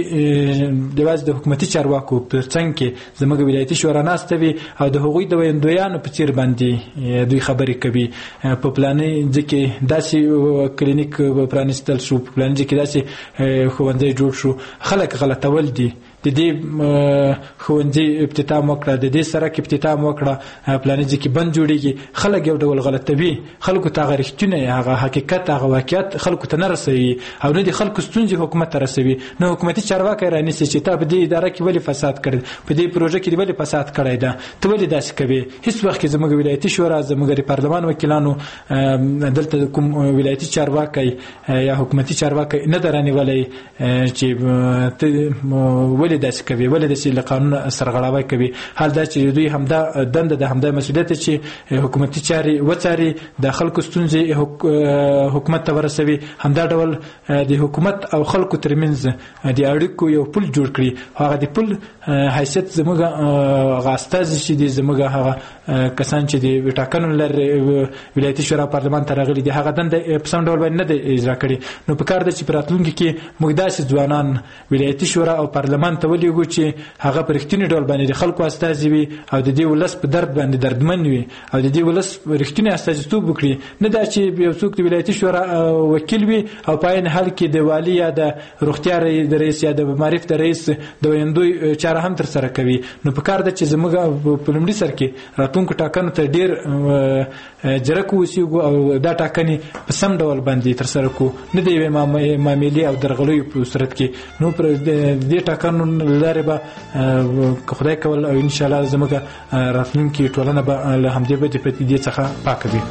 د حکومتي چارواکو په څنګ کې زموږ ولایتي شورا ناسته وي او د هغوی د ویندویانو په څیر باندې دوی خبرې کوي. په پلاني ځای کې داسې کلینیک پرانیستل شو، په پلاني ځای کې داسې ښوونځی جوړ شو. خلک غلطول دي. د دې ښوونځي افتتاح وکړه، د دې سړک افتتاح وکړه، پلاني ځای کې بند جوړېږي. خلک یو ډول غلطوي. خلکو ته هغه رښتونه هغه حقیقت هغه واقعیت خلکو ته نه رسوي او نه د خلکو ستونزې حکومت ته رسوي. نو حکومتي چارواکی رانیسي چې تا په دې اداره کې ولې فساد کړی، په دې پروژه کې ولې فساد کړی ده، ته ولې داسې کوې. هیڅ وخت کې زموږ ولایتي شورا زموږ د پارلمان وکیلانو دلته کوم ولایتي چارواکی یا حکومتي چارواکی نه ده رانیولی چې ته ولې ولې داسې کوي، ولې داسې له قانون سرغړاوی کوي. حال دا چې دوی همدا دنده ده، همدا مسؤلیت چې حکومتي چارې وڅاري، د خلکو ستونزې حکومت ته ورسوي، همدا ډول د حکومت او خلکو ترمنځ د اړیکو یو پل جوړ کړي. هغه د پل حیثیت زموږ غاستاز چې دي، زموږ هغه کسان چې د ټاکنو لري ولایتي شورا پارلمان ته راغلي دي، هغه دنده په سم ډول باندې نه ده اجرا کړې. نو په کار ده چې په راتلونکي کې موږ داسې ځوانان ولایتي شورا او پارلمان ته ولېږو چې هغه په رښتیني ډول باندې د خلکو استازي وي او د دې ولس په درد باندې دردمن وي او د دې ولس رښتینی استازیتوب وکړي. نه دا چې یو څوک د ولایتي شورا وکیل وي او په عین حال کې د والي یا د روغتیا د رئیس یا د معرف د رئیس د ویندوی چاره هم تر سره کوي. نو په کار ده چې زموږ په لومړي سر کې راتلونکو ټاکنو ته ډیر جرأت وسیږو او دا ټاکنې په سم ډول باندې تر سره کو، نه د یوې معاملې او درغلیو په صورت کې. نو پر دې ټاکنو لارې به خدای کول او ان شاء الله زموږ راتلونکي ټولنه به له همدې بدې پدیدې څخه پاکه وي.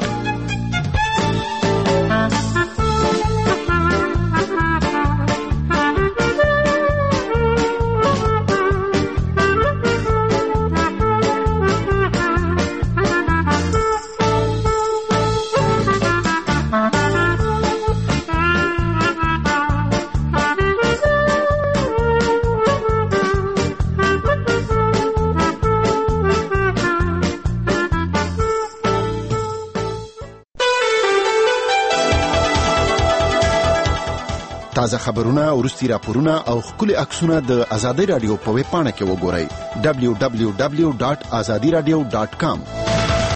تازه خبرونه، وروستي راپورونه او ښکلي عکسونه د ازادي رادیو په ویب پاڼه کې وګورئ www.azadiradio.com.